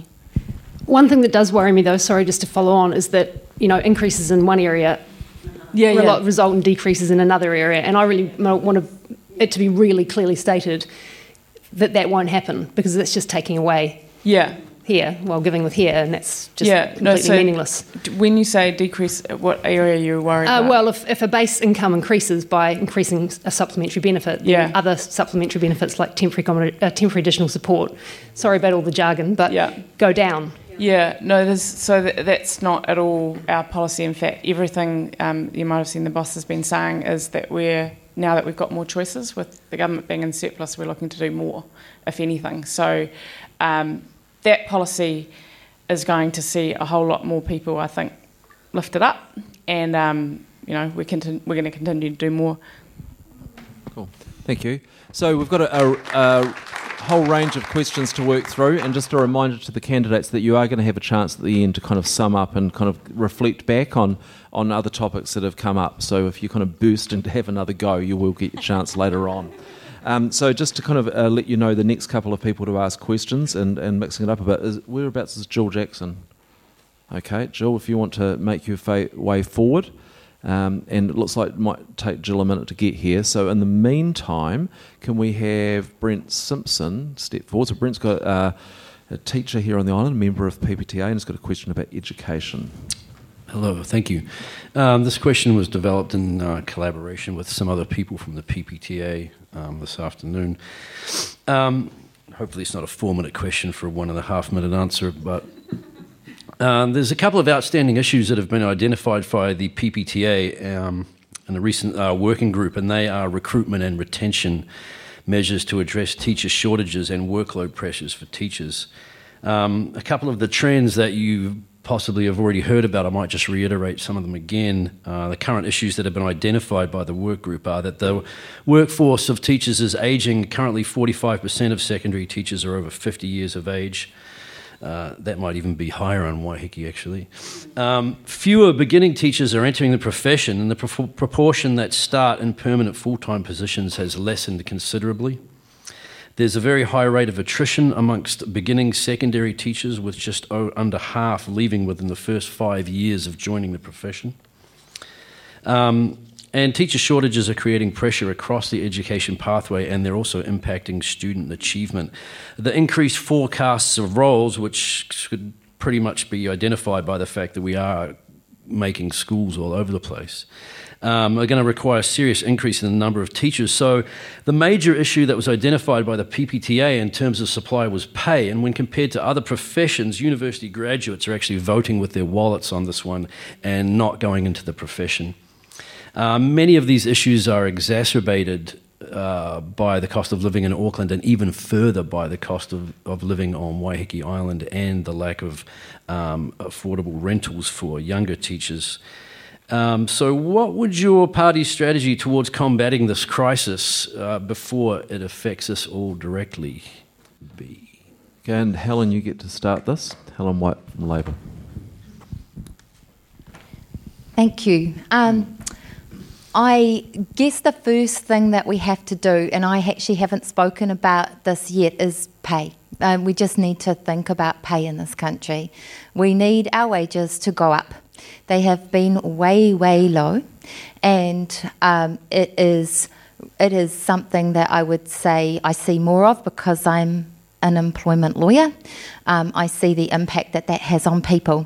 One thing that does worry me, though, sorry, just to follow on, is that, you know, increases in one area yeah, yeah. yeah. result in decreases in another area. And I really want it to be really clearly stated that that won't happen, because that's just taking away Yeah. here, well, giving with here, and that's just yeah, completely no, so meaningless. When you say decrease, what area are you worried Uh, about? well, if, if a base income increases by increasing a supplementary benefit, then Yeah. other supplementary benefits like temporary, accommoda- uh, temporary additional support, sorry about all the jargon, but Yeah. go down. Yeah, no, there's, so th- that's not at all our policy. In fact, everything um, you might have seen the boss has been saying is that we're, now that we've got more choices, with the government being in surplus, we're looking to do more, if anything. So um, that policy is going to see a whole lot more people, I think, lifted up, and um, you know, we're, continu- we're going to continue to do more. Cool. Thank you. So we've got a, a, a whole range of questions to work through, and just a reminder to the candidates that you are going to have a chance at the end to kind of sum up and kind of reflect back on, on other topics that have come up. So if you kind of burst and have another go, you will get your chance later on. Um, so just to kind of uh, let you know the next couple of people to ask questions and, and mixing it up a bit, is, whereabouts is Jill Jackson? Okay, Jill, if you want to make your fa- way forward. Um, and it looks like it might take Jill a minute to get here. So in the meantime, can we have Brent Simpson step forward? So Brent's got uh, a teacher here on the island, a member of P P T A, and has got a question about education. Hello, thank you. Um, this question was developed in uh, collaboration with some other people from the P P T A um, this afternoon. Um, hopefully it's not a four-minute question for a one-and-a-half-minute answer, but um, there's a couple of outstanding issues that have been identified by the P P T A um, in a recent uh, working group, and they are recruitment and retention measures to address teacher shortages and workload pressures for teachers. Um, a couple of the trends that you possibly have already heard about, I might just reiterate some of them again. Uh, the current issues that have been identified by the work group are that the workforce of teachers is ageing. Currently forty-five percent of secondary teachers are over fifty years of age. Uh, that might even be higher on Waiheke, actually. Um, fewer beginning teachers are entering the profession, and the pro- proportion that start in permanent full-time positions has lessened considerably. There's a very high rate of attrition amongst beginning secondary teachers, with just oh, under half leaving within the first five years of joining the profession. Um, and teacher shortages are creating pressure across the education pathway, and they're also impacting student achievement. The increased forecasts of roles, which could pretty much be identified by the fact that we are making schools all over the place, Um, are going to require a serious increase in the number of teachers. So the major issue that was identified by the P P T A in terms of supply was pay, and when compared to other professions, university graduates are actually voting with their wallets on this one and not going into the profession. Uh, many of these issues are exacerbated uh, by the cost of living in Auckland, and even further by the cost of, of living on Waiheke Island and the lack of um, affordable rentals for younger teachers. Um, so what would your party's strategy towards combating this crisis uh, before it affects us all directly be? Okay, and Helen, you get to start this. Helen White from Labour. Thank you. Um, I guess the first thing that we have to do, and I actually haven't spoken about this yet, is pay. Um, we just need to think about pay in this country. We need our wages to go up. They have been way, way low, and um, it is it is something that I would say I see more of because I'm an employment lawyer. Um, I see the impact that that has on people.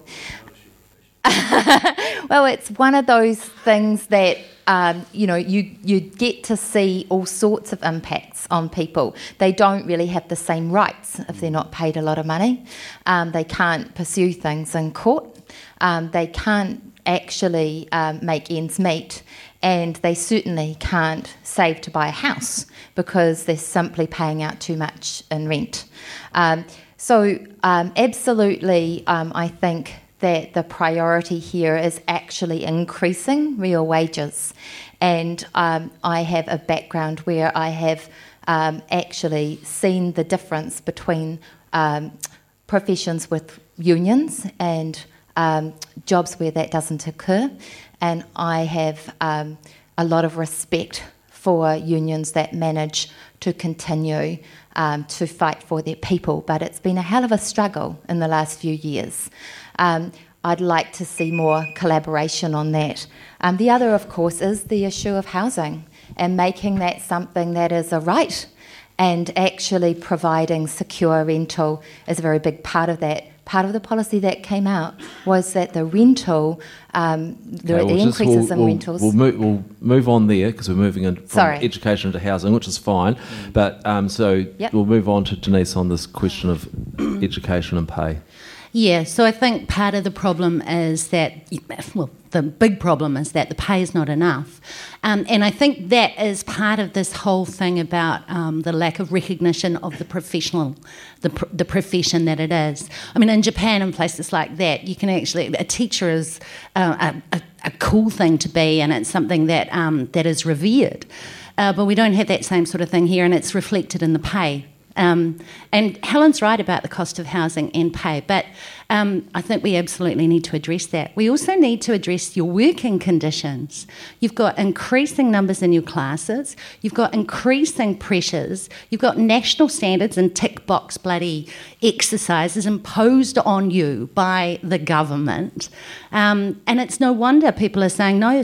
Well, it's one of those things that um, you know you you get to see all sorts of impacts on people. They don't really have the same rights if they're not paid a lot of money. Um, they can't pursue things in court. Um, they can't actually um, make ends meet, and they certainly can't save to buy a house because they're simply paying out too much in rent. Um, so um, absolutely, um, I think that the priority here is actually increasing real wages. And um, I have a background where I have um, actually seen the difference between um, professions with unions and Um, jobs where that doesn't occur, and I have um, a lot of respect for unions that manage to continue um, to fight for their people, but it's been a hell of a struggle in the last few years. Um, I'd like to see more collaboration on that. Um, the other, of course, is the issue of housing and making that something that is a right, and actually providing secure rental is a very big part of that. Part of the policy that came out was that the rental, um, the, okay, the we'll increases just, we'll, in we'll, rentals... We'll move, we'll move on there because we're moving in from Sorry. education into housing, which is fine. Mm. But um, so yep. we'll move on to Denise on this question of education and pay. Yeah, so I think part of the problem is that, well, the big problem is that the pay is not enough. Um, and I think that is part of this whole thing about um, the lack of recognition of the professional, the, pr- the profession that it is. I mean, in Japan and places like that, you can actually, a teacher is uh, a, a, a cool thing to be, and it's something that um, that is revered. Uh, but we don't have that same sort of thing here, and it's reflected in the pay. Um, and Helen's right about the cost of housing and pay, but um, I think we absolutely need to address that. We also need to address your working conditions. You've got increasing numbers in your classes, you've got increasing pressures, you've got national standards and tick box bloody exercises imposed on you by the government, um, and it's no wonder people are saying, no,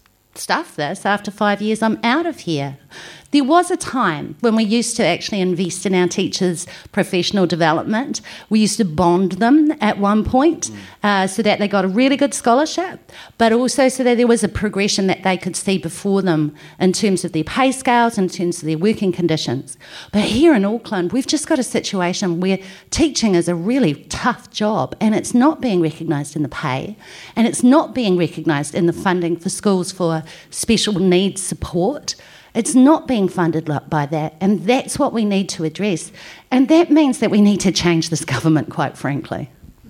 stuff this, after five years I'm out of here. There was a time when we used to actually invest in our teachers' professional development. We used to bond them at one point uh, so that they got a really good scholarship, but also so that there was a progression that they could see before them in terms of their pay scales, in terms of their working conditions. But here in Auckland, we've just got a situation where teaching is a really tough job, and it's not being recognised in the pay, and it's not being recognised in the funding for schools for special needs support. It's not being funded by that, and that's what we need to address. And that means that we need to change this government, quite frankly.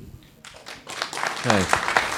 Okay.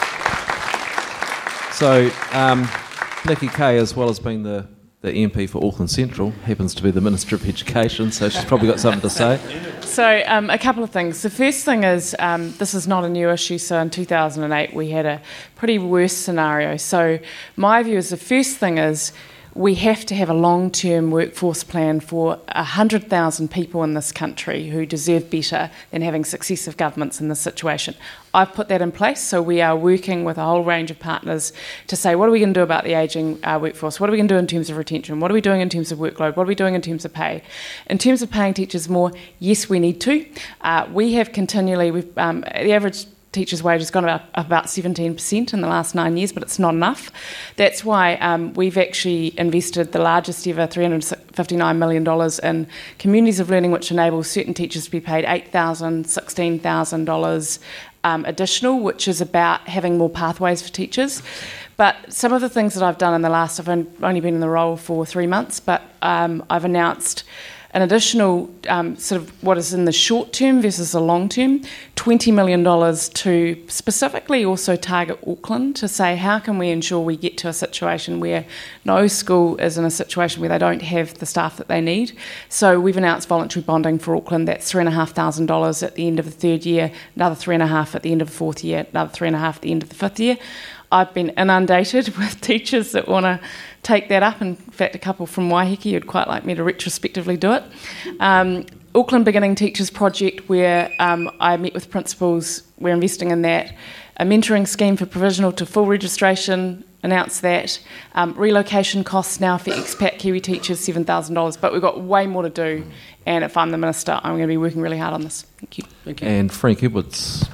So, um, Nikki Kaye, as well as being the, the M P for Auckland Central, happens to be the Minister of Education, so she's probably got something to say. So um, a couple of things. The first thing is, um, this is not a new issue, so in two thousand eight we had a pretty worse scenario. So my view is the first thing is, we have to have a long-term workforce plan for one hundred thousand people in this country who deserve better than having successive governments in this situation. I've put that in place, so we are working with a whole range of partners to say, what are we going to do about the ageing uh, workforce? What are we going to do in terms of retention? What are we doing in terms of workload? What are we doing in terms of pay? In terms of paying teachers more, yes, we need to. Uh, we have continually, we've, um, the average teachers' wage has gone up about seventeen percent in the last nine years, but it's not enough. That's why um, we've actually invested the largest ever three hundred fifty-nine million dollars in communities of learning, which enables certain teachers to be paid eight thousand dollars, sixteen thousand dollars um, additional, which is about having more pathways for teachers. But some of the things that I've done in the last, I've only been in the role for three months, but um, I've announced an additional um, sort of what is in the short term versus the long term, twenty million dollars to specifically also target Auckland to say how can we ensure we get to a situation where no school is in a situation where they don't have the staff that they need. So we've announced voluntary bonding for Auckland. That's three and a half thousand dollars at the end of the third year, another three and a half at the end of the fourth year, another three and a half at the end of the fifth year. I've been inundated with teachers that want to take that up. In fact, a couple from Waiheke who'd quite like me to retrospectively do it. Um, Auckland Beginning Teachers Project, where um, I met with principals, we're investing in that. A mentoring scheme for provisional to full registration, announced that. Um, relocation costs now for expat Kiwi teachers, seven thousand dollars, but we've got way more to do. And if I'm the Minister, I'm going to be working really hard on this. Thank you. Thank you. And Frank Edwards.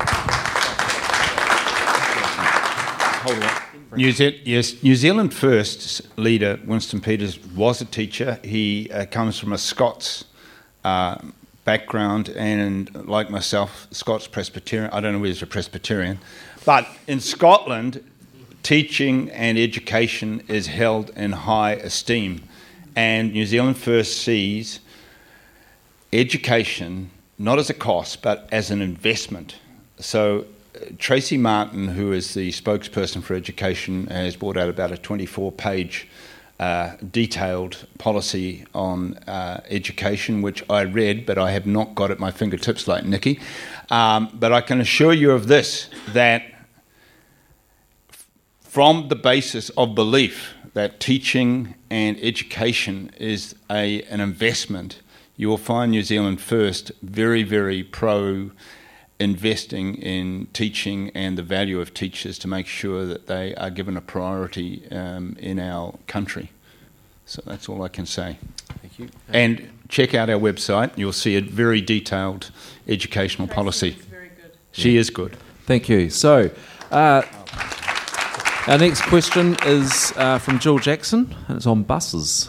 Hold on. New, Ze- yes, New Zealand First leader Winston Peters was a teacher. He uh, comes from a Scots uh, background, and like myself, Scots Presbyterian. I don't know whether he's a Presbyterian, but in Scotland, teaching and education is held in high esteem, and New Zealand First sees education not as a cost but as an investment. So Tracy Martin, who is the spokesperson for education, has brought out about a twenty-four page uh, detailed policy on uh, education, which I read, but I have not got at my fingertips like Nikki. Um, but I can assure you of this, that f- from the basis of belief that teaching and education is a, an investment, you will find New Zealand First very, very pro investing in teaching and the value of teachers to make sure that they are given a priority um, in our country. So that's all I can say. Thank you. And check out our website. You'll see a very detailed educational Tracy policy. is very good. She is good. Thank you. So, uh, our next question is uh, from Jill Jackson, and it's on buses.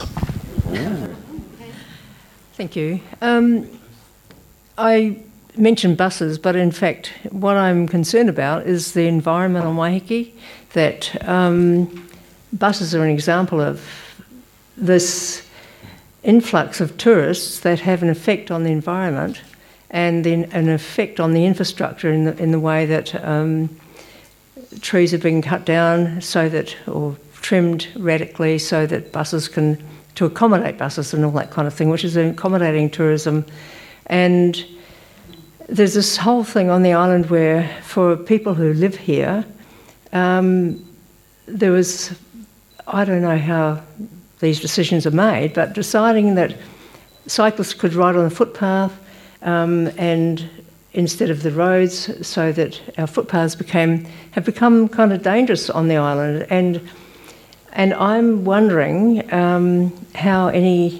Thank you. Um, I mentioned buses, but in fact what I'm concerned about is the environment on Waiheke, that um, buses are an example of this influx of tourists that have an effect on the environment and then an effect on the infrastructure in the, in the way that um, trees are being cut down so that, or trimmed radically so that buses can, to accommodate buses and all that kind of thing, which is accommodating tourism. And there's this whole thing on the island where, for people who live here, um, there was, I don't know how these decisions are made, but deciding that cyclists could ride on the footpath um, and instead of the roads, so that our footpaths became have become kind of dangerous on the island. And and I'm wondering um, how any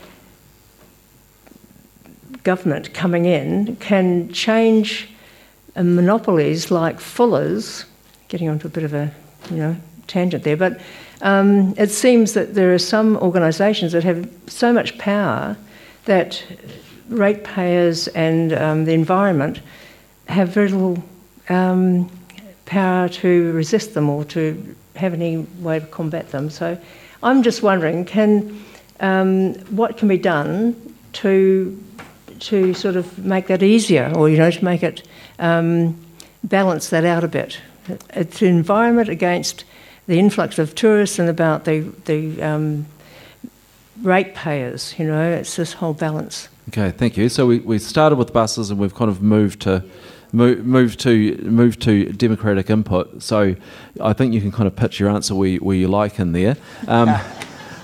government coming in can change uh, monopolies like Fuller's, getting onto a bit of a you know tangent there, but um, it seems that there are some organisations that have so much power that ratepayers and um, the environment have very little um, power to resist them or to have any way to combat them. So I'm just wondering, can um, what can be done to to sort of make that easier, or you know, to make it um, balance that out a bit. It's the environment against the influx of tourists and about the the um, ratepayers. You know, it's this whole balance. Okay, thank you. So we, we started with buses, and we've kind of moved to move, move to move to democratic input. So I think you can kind of pitch your answer where, where you like in there. Um,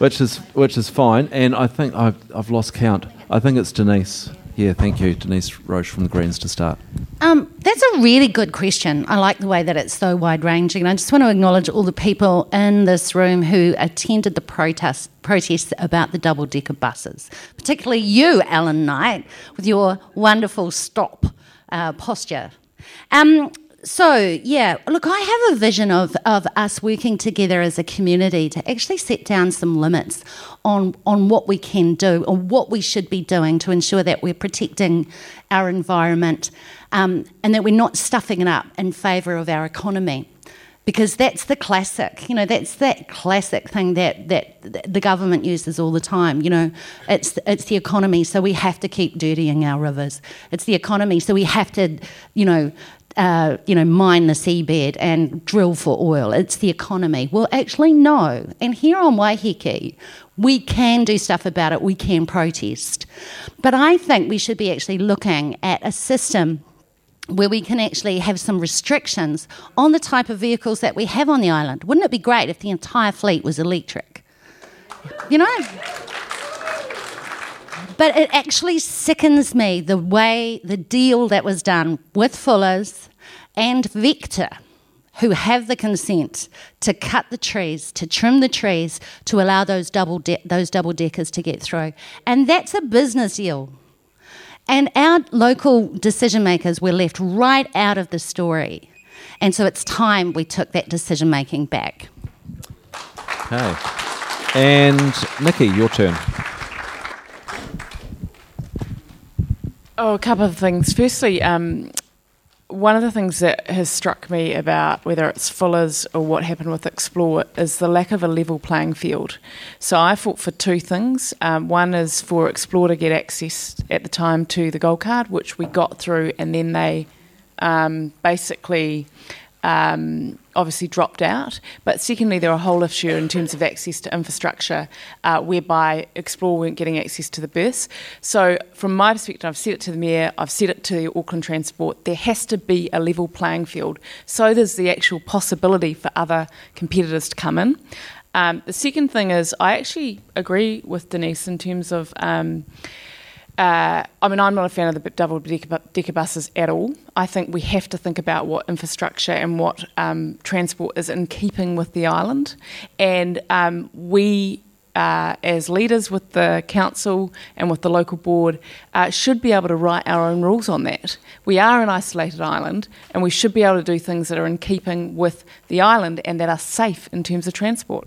which is which is fine. And I think I've I've lost count. I think it's Denise. Yeah, thank you, Denise Roche from the Greens to start. Um, that's a really good question. I like the way that it's so wide-ranging. And I just want to acknowledge all the people in this room who attended the protest, protests about the double-decker buses, particularly you, Alan Knight, with your wonderful stop uh, posture. Um, so, yeah, look, I have a vision of, of us working together as a community to actually set down some limits on, on what we can do or what we should be doing to ensure that we're protecting our environment um, and that we're not stuffing it up in favour of our economy. Because that's the classic, you know, that's that classic thing that, that the government uses all the time, you know. It's, it's the economy, so we have to keep dirtying our rivers. It's the economy, so we have to, you know, Uh, you know, mine the seabed and drill for oil. It's the economy. Well, actually, no. And here on Waiheke, we can do stuff about it. We can protest. But I think we should be actually looking at a system where we can actually have some restrictions on the type of vehicles that we have on the island. Wouldn't it be great if the entire fleet was electric? You know? But it actually sickens me the way the deal that was done with Fuller's and Vector, who have the consent to cut the trees, to trim the trees, to allow those double de- those double deckers to get through. And that's a business deal. And our local decision makers were left right out of the story. And so it's time we took that decision making back. Okay. And Nikki, your turn. Oh, a couple of things. Firstly, um, one of the things that has struck me about whether it's Fuller's or what happened with Explore is the lack of a level playing field. So I fought for two things. Um, one is for Explore to get access at the time to the gold card, which we got through, and then they um, basically um, obviously dropped out. But secondly, there are a whole issue in terms of access to infrastructure uh, whereby Explore weren't getting access to the berths. So from my perspective, I've said it to the Mayor, I've said it to the Auckland Transport, there has to be a level playing field. So there's the actual possibility for other competitors to come in. Um, the second thing is I actually agree with Denise in terms of... Um, Uh, I mean, I'm not a fan of the double-decker buses at all. I think we have to think about what infrastructure and what um, transport is in keeping with the island. And um, we, uh, as leaders with the council and with the local board, uh, should be able to write our own rules on that. We are an isolated island, and we should be able to do things that are in keeping with the island and that are safe in terms of transport.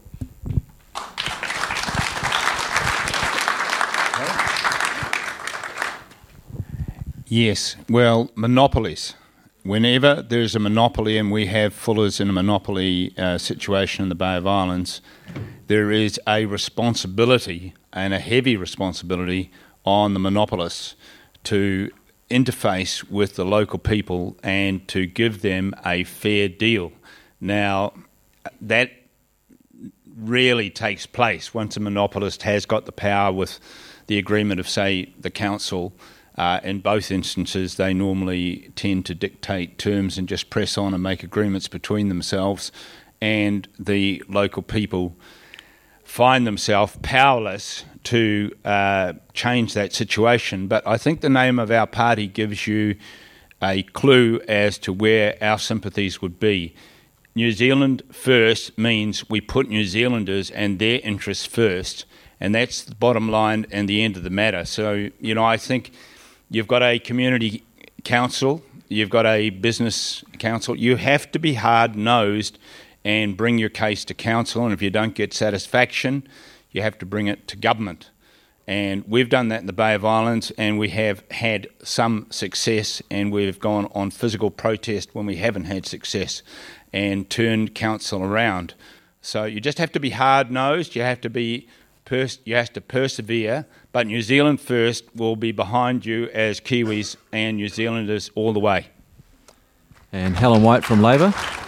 Yes, well, monopolies. Whenever there's a monopoly, and we have Fuller's in a monopoly uh, situation in the Bay of Islands, there is a responsibility, and a heavy responsibility, on the monopolists to interface with the local people and to give them a fair deal. Now, that rarely takes place once a monopolist has got the power with the agreement of, say, the council. Uh, in both instances, they normally tend to dictate terms and just press on and make agreements between themselves, and the local people find themselves powerless to uh, change that situation. But I think the name of our party gives you a clue as to where our sympathies would be. New Zealand first means we put New Zealanders and their interests first, and that's the bottom line and the end of the matter. So, you know, I think... You've got a community council, you've got a business council. You have to be hard-nosed and bring your case to council, and if you don't get satisfaction, you have to bring it to government. And we've done that in the Bay of Islands, and we have had some success, and we've gone on physical protest when we haven't had success and turned council around. So you just have to be hard-nosed, you have to be... Pers- you have to persevere, but New Zealand First will be behind you as Kiwis and New Zealanders all the way. And Helen White from Labour.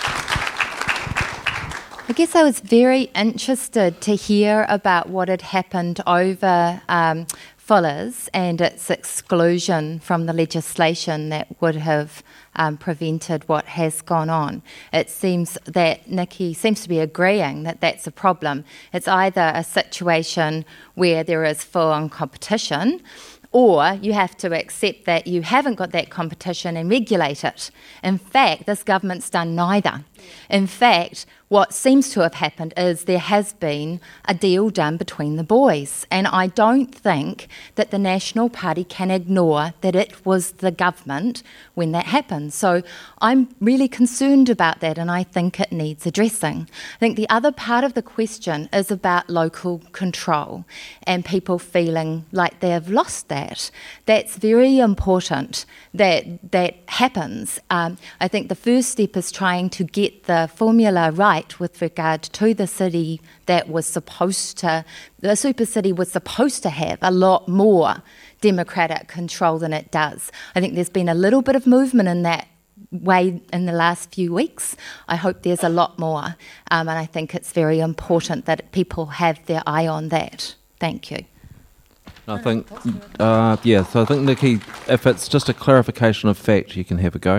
I guess I was very interested to hear about what had happened over um, fullers and its exclusion from the legislation that would have um, prevented what has gone on. It seems that Nikki seems to be agreeing that that's a problem. It's either a situation where there is full-on competition, or you have to accept that you haven't got that competition and regulate it. In fact, this government's done neither. In fact, what seems to have happened is there has been a deal done between the boys. And I don't think that the National Party can ignore that it was the government when that happened. So I'm really concerned about that, and I think it needs addressing. I think the other part of the question is about local control and people feeling like they have lost that. That's very important that that happens. Um, I think the first step is trying to get the formula right with regard to the city that was supposed to, the super city was supposed to have a lot more democratic control than it does. I think there's been a little bit of movement in that way in the last few weeks. I hope there's a lot more, um, and I think it's very important that people have their eye on that. Thank you. I think, uh, yeah, so I think, Nikki, if it's just a clarification of fact, you can have a go.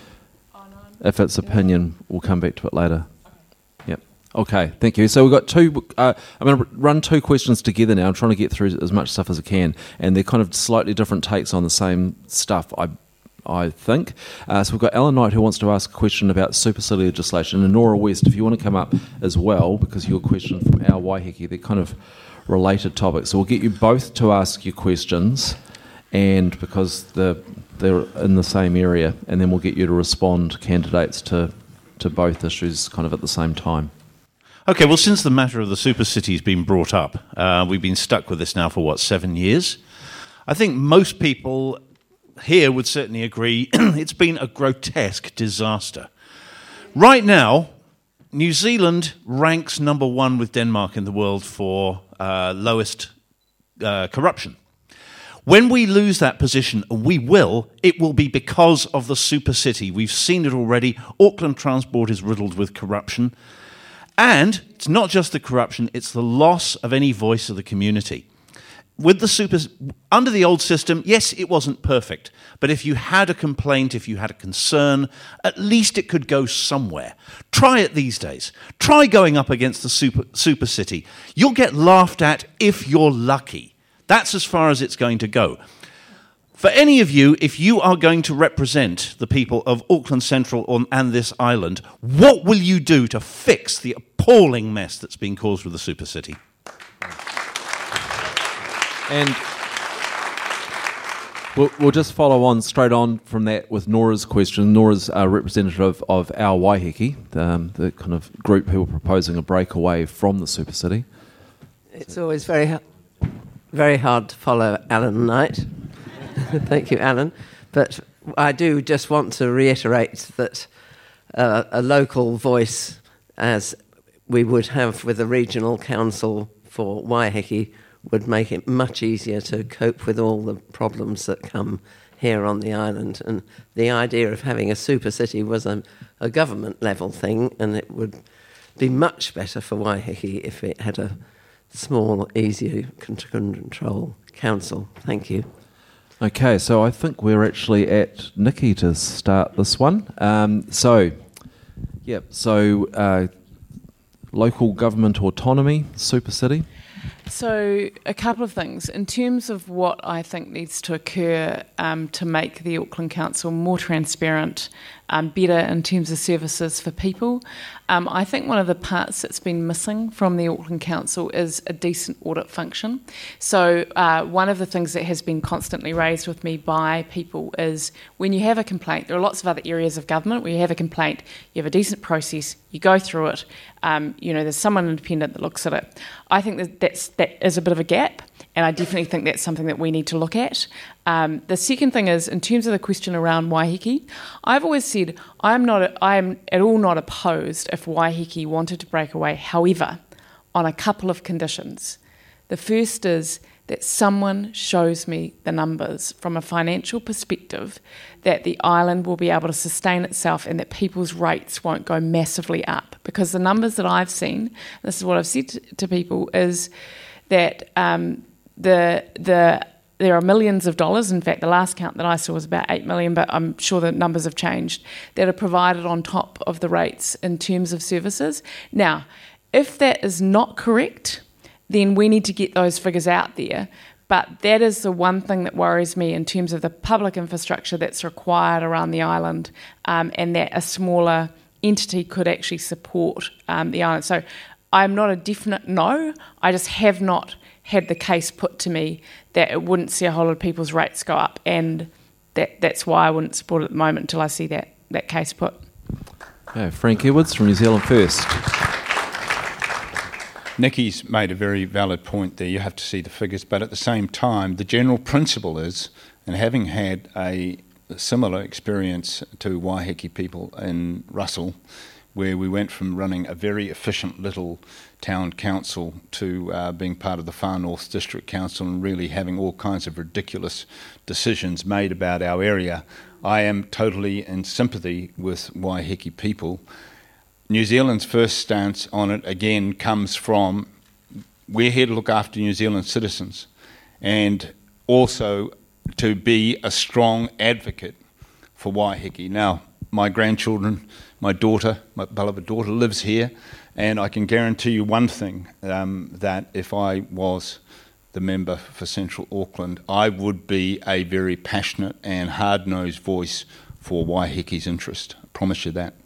If it's opinion, we'll come back to it later. Yep. Okay, thank you. So we've got two, uh, I'm going to run two questions together now. I'm trying to get through as much stuff as I can, and they're kind of slightly different takes on the same stuff, I I think. Uh, so we've got Alan Knight, who wants to ask a question about super city legislation, and Nora West, if you want to come up as well, because your question from our Waiheke, they're kind of related topics. So we'll get you both to ask your questions, and because the they're in the same area, and then we'll get you to respond, candidates, to, to both issues kind of at the same time. Okay, well, since the matter of the super city has been brought up, uh, we've been stuck with this now for, what, seven years? I think most people here would certainly agree it's been a grotesque disaster. Right now, New Zealand ranks number one with Denmark in the world for uh, lowest uh, corruption. When we lose that position, and we will, it will be because of the super city. We've seen it already. Auckland Transport is riddled with corruption. And it's not just the corruption, it's the loss of any voice of the community. With the super, under the old system, yes, it wasn't perfect. But if you had a complaint, if you had a concern, at least it could go somewhere. Try it these days. Try going up against the super, super city. You'll get laughed at if you're lucky. That's as far as it's going to go. For any of you, if you are going to represent the people of Auckland Central and this island, what will you do to fix the appalling mess that's been caused with the super city? And we'll, we'll just follow on straight on from that with Nora's question. Nora's a representative of our Waiheke, the, um, the kind of group who are proposing a breakaway from the super city. It's always very very hard to follow Alan Knight. Thank you, Alan. But I do just want to reiterate that uh, a local voice, as we would have with a regional council for Waiheke, would make it much easier to cope with all the problems that come here on the island. And the idea of having a super city was a, a government level thing, and it would be much better for Waiheke if it had a small, easier control council. Thank you. Okay, so I think we're actually at Nikki to start this one. Um, so, yeah, so uh, local government autonomy, super city. So, a couple of things. In terms of what I think needs to occur um, to make the Auckland Council more transparent, um, better in terms of services for people, um, I think one of the parts that's been missing from the Auckland Council is a decent audit function. So, uh, one of the things that has been constantly raised with me by people is when you have a complaint, there are lots of other areas of government where you have a complaint, you have a decent process, you go through it, um, you know, there's someone independent that looks at it. I think that that's, that is a bit of a gap, and I definitely think that's something that we need to look at. Um, the second thing is, in terms of the question around Waiheke, I've always said I'm not, I am at all not opposed if Waiheke wanted to break away. However, on a couple of conditions. The first is that someone shows me the numbers from a financial perspective that the island will be able to sustain itself and that people's rates won't go massively up. Because the numbers that I've seen, this is what I've said to, to people, is that um, the the there are millions of dollars, in fact the last count that I saw was about eight million, but I'm sure the numbers have changed, that are provided on top of the rates in terms of services. Now, if that is not correct, then we need to get those figures out there. But that is the one thing that worries me in terms of the public infrastructure that's required around the island, um, and that a smaller entity could actually support um, the island. So I'm not a definite no, I just have not had the case put to me that it wouldn't see a whole lot of people's rates go up, and that, that's why I wouldn't support it at the moment until I see that, that case put. Okay, Frank Edwards from New Zealand First. Nikki's made a very valid point there. You have to see the figures, but at the same time, the general principle is, and having had a similar experience to Waiheke people in Russell, where we went from running a very efficient little town council to uh, being part of the Far North District Council and really having all kinds of ridiculous decisions made about our area, I am totally in sympathy with Waiheke people. New Zealand's first stance on it, again, comes from we're here to look after New Zealand citizens and also to be a strong advocate for Waiheke. Now, my grandchildren, my daughter, my beloved daughter, lives here, and I can guarantee you one thing, um, that if I was the member for Central Auckland, I would be a very passionate and hard-nosed voice for Waiheke's interest. I promise you that.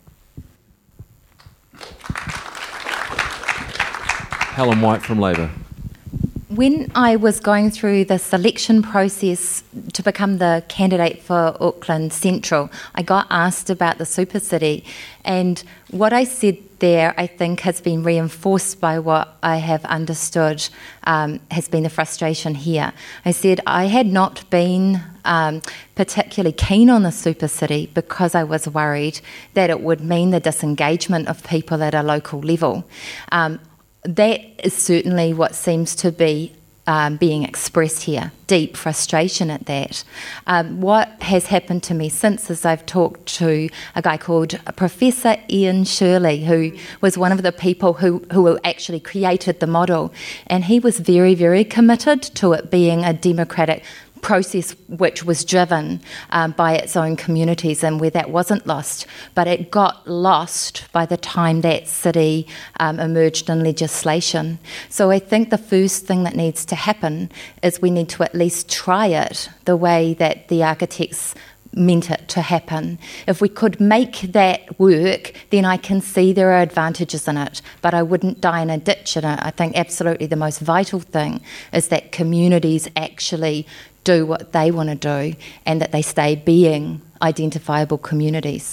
Helen White from Labour. When I was going through the selection process to become the candidate for Auckland Central, I got asked about the super city, and what I said there, I think, has been reinforced by what I have understood um, has been the frustration here. I said I had not been um, particularly keen on the super city because I was worried that it would mean the disengagement of people at a local level. Um, That is certainly what seems to be um, being expressed here, deep frustration at that. Um, what has happened to me since is I've talked to a guy called Professor Ian Shirley, who was one of the people who, who actually created the model, and he was very, very committed to it being a democratic process which was driven um, by its own communities, and where that wasn't lost. But it got lost by the time that city um, emerged in legislation. So I think the first thing that needs to happen is we need to at least try it the way that the architects meant it to happen. If we could make that work, then I can see there are advantages in it, but I wouldn't die in a ditch in it. I think absolutely the most vital thing is that communities actually do what they want to do and that they stay being identifiable communities.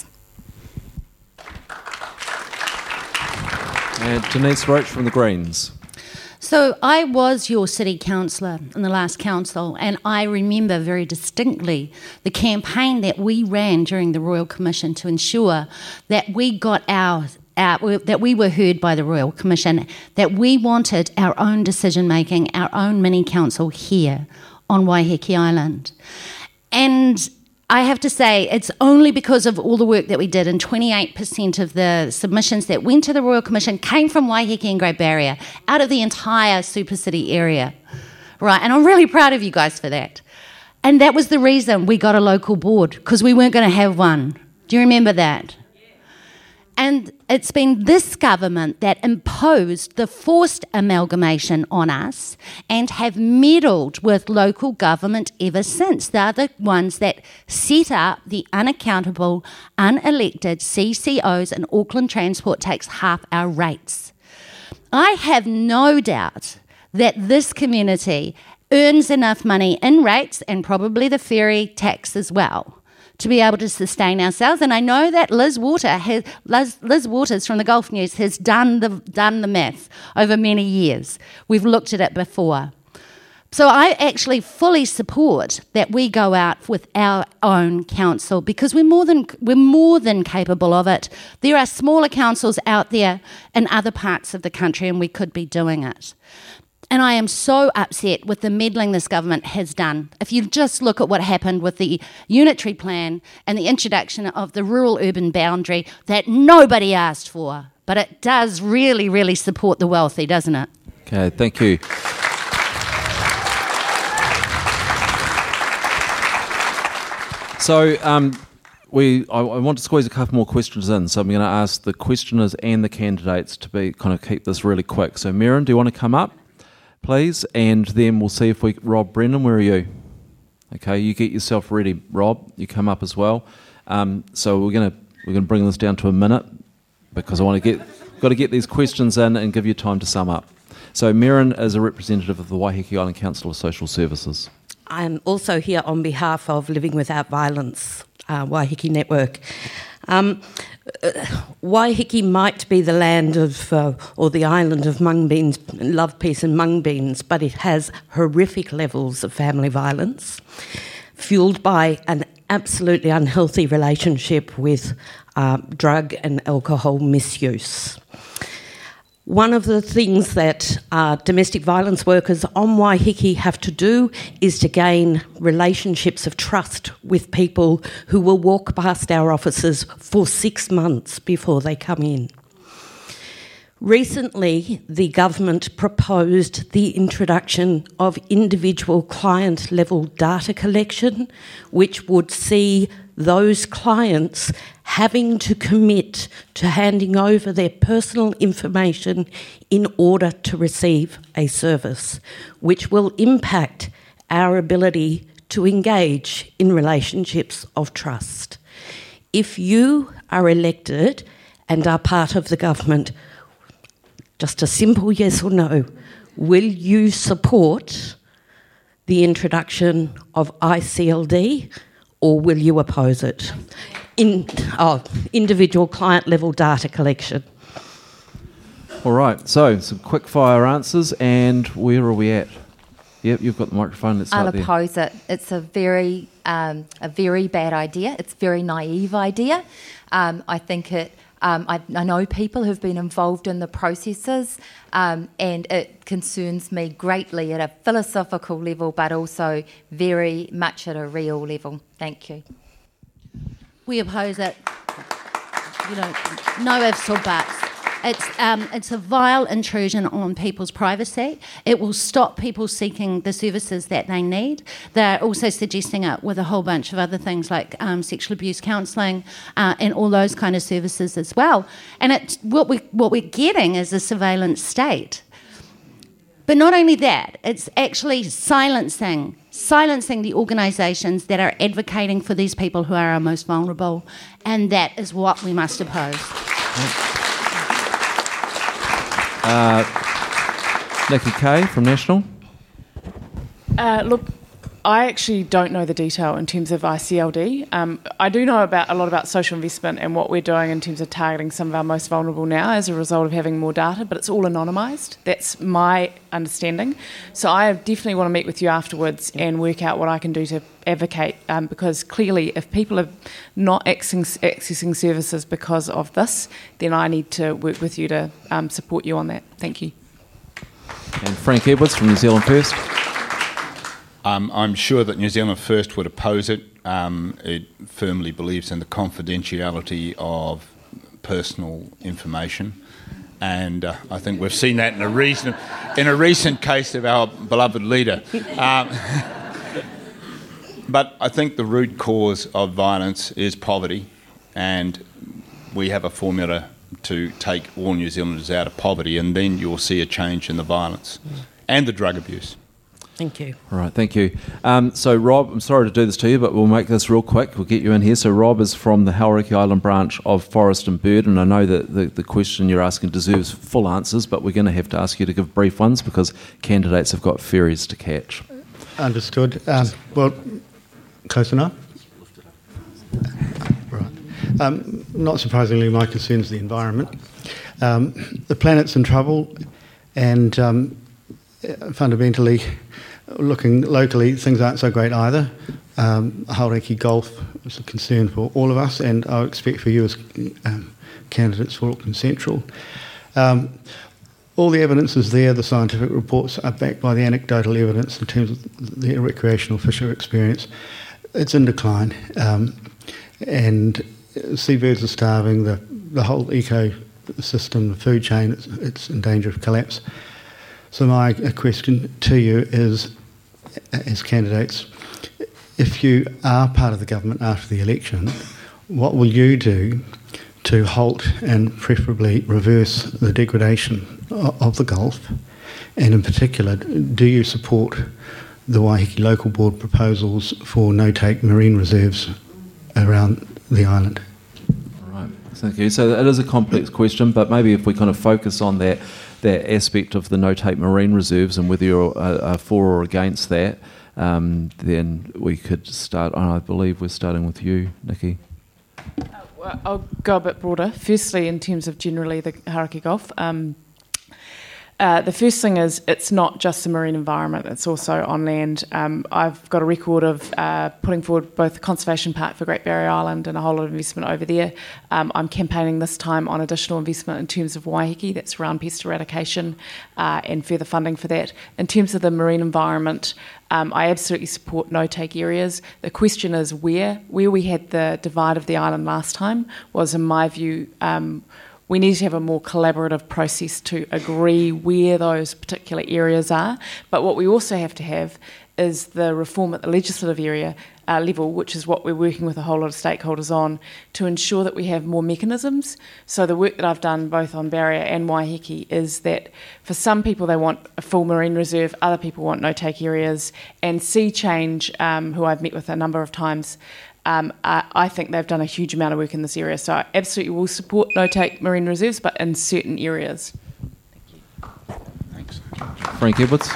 And Denise Roach from the Greens. So I was your city councillor in the last council, and I remember very distinctly the campaign that we ran during the Royal Commission to ensure that we got our, our that we were heard by the Royal Commission, that we wanted our own decision making, our own mini council here on Waiheke Island. And I have to say, it's only because of all the work that we did, and twenty-eight percent of the submissions that went to the Royal Commission came from Waiheke and Great Barrier, out of the entire Super City area. Right, and I'm really proud of you guys for that. And that was the reason we got a local board, because we weren't going to have one. Do you remember that? And it's been this government that imposed the forced amalgamation on us and have meddled with local government ever since. They're the ones that set up the unaccountable, unelected C C Os, and Auckland Transport takes half our rates. I have no doubt that this community earns enough money in rates, and probably the ferry tax as well, to be able to sustain ourselves. And I know that Liz Water has, Liz, Liz Waters from the Gulf News has done the done the math over many years. We've looked at it before. So I actually fully support that we go out with our own council, because we're more than we're more than capable of it. There are smaller councils out there in other parts of the country, and we could be doing it. And I am so upset with the meddling this government has done. If you just look at what happened with the unitary plan and the introduction of the rural-urban boundary that nobody asked for, but it does really, really support the wealthy, doesn't it? Okay, thank you. So um, we, I, I want to squeeze a couple more questions in. So I'm going to ask the questioners and the candidates to be kind of keep this really quick. So Merrin, do you want to come up, please? And then we'll see if we. Rob Brennan, where are you? Okay, you get yourself ready, Rob. You come up as well. Um, so we're going to we're going to bring this down to a minute because I want to get got to get these questions in and give you time to sum up. So Merrin is a representative of the Waiheke Island Council of Social Services. I'm also here on behalf of Living Without Violence, uh, Waiheke Network. Um, uh, Waiheke might be the land of, uh, or the island of mung beans, love, peace and mung beans, but it has horrific levels of family violence, fuelled by an absolutely unhealthy relationship with uh, drug and alcohol misuse. One of the things that uh, domestic violence workers on Waiheke have to do is to gain relationships of trust with people who will walk past our offices for six months before they come in. Recently, the government proposed the introduction of individual client-level data collection, which would see those clients having to commit to handing over their personal information in order to receive a service, which will impact our ability to engage in relationships of trust. If you are elected and are part of the government, just a simple yes or no, will you support the introduction of I C L D or will you oppose it? In oh, individual client level data collection. All right, so some quick fire answers, and where are we at? Yep, you've got the microphone. Let's start I'll there. oppose it. It's a very, um, a very bad idea. It's a very naive idea. Um, I think it. Um, I, I know people who've been involved in the processes, um, and it concerns me greatly at a philosophical level, but also very much at a real level. Thank you. We oppose it. You know, no ifs or buts. It's um, it's a vile intrusion on people's privacy. It will stop people seeking the services that they need. They're also suggesting it with a whole bunch of other things like um, sexual abuse counselling uh, and all those kind of services as well. And it's, what we what we're getting is a surveillance state. But not only that, it's actually silencing silencing the organisations that are advocating for these people who are our most vulnerable, and that is what we must oppose. Uh, Nikki Kay from National. Uh, look, I actually don't know the detail in terms of I C L D. Um, I do know about a lot about social investment and what we're doing in terms of targeting some of our most vulnerable now as a result of having more data, but it's all anonymised. That's my understanding. So I definitely want to meet with you afterwards and work out what I can do to advocate, um, because clearly if people are not accessing, accessing services because of this, then I need to work with you to um, support you on that. Thank you. And Frank Edwards from New Zealand First. Um, I'm sure that New Zealand First would oppose it. Um, it firmly believes in the confidentiality of personal information, and uh, I think we've seen that in a recent, in a recent case of our beloved leader. Um, but I think the root cause of violence is poverty, and we have a formula to take all New Zealanders out of poverty, and then you'll see a change in the violence and the drug abuse. Thank you. All right, thank you. Um, so, Rob, I'm sorry to do this to you, but we'll make this real quick. We'll get you in here. So, Rob is from the Hauraki Island branch of Forest and Bird, and I know that the, the question you're asking deserves full answers, but we're going to have to ask you to give brief ones because candidates have got ferries to catch. Understood. Um, well, close enough? Right. Um, not surprisingly, my concern is the environment. Um, the planet's in trouble, and um, fundamentally, looking locally, things aren't so great either. Um, Hauraki Golf is a concern for all of us, and I expect for you as um, candidates for Auckland Central. Um, all the evidence is there. The scientific reports are backed by the anecdotal evidence in terms of the recreational fisher experience. It's in decline, um, and seabirds are starving. The the whole ecosystem, the food chain, it's, it's in danger of collapse. So my question to you is, as candidates, if you are part of the government after the election, what will you do to halt and preferably reverse the degradation of the Gulf? And in particular, do you support the Waiheke Local Board proposals for no-take marine reserves around the island? Right, thank you. So it is a complex question, but maybe if we kind of focus on that that aspect of the no-take marine reserves and whether you're uh, for or against that, um, then we could start. I believe we're starting with you, Nikki. Uh, well, I'll go a bit broader. Firstly, in terms of generally the Hauraki Gulf, um, Uh, the first thing is it's not just the marine environment, it's also on land. Um, I've got a record of uh, putting forward both the Conservation Park for Great Barrier Island and a whole lot of investment over there. Um, I'm campaigning this time on additional investment in terms of Waiheke, that's around pest eradication uh, and further funding for that. In terms of the marine environment, um, I absolutely support no-take areas. The question is where. Where we had the divide of the island last time was, in my view, um, we need to have a more collaborative process to agree where those particular areas are. But what we also have to have is the reform at the legislative area uh, level, which is what we're working with a whole lot of stakeholders on, to ensure that we have more mechanisms. So the work that I've done both on Barrier and Waiheke is that for some people they want a full marine reserve, other people want no-take areas, and Sea Change, um, who I've met with a number of times, Um, I, I think they've done a huge amount of work in this area, so I absolutely will support no-take marine reserves, but in certain areas. Thank you. Thanks. Frank Edwards.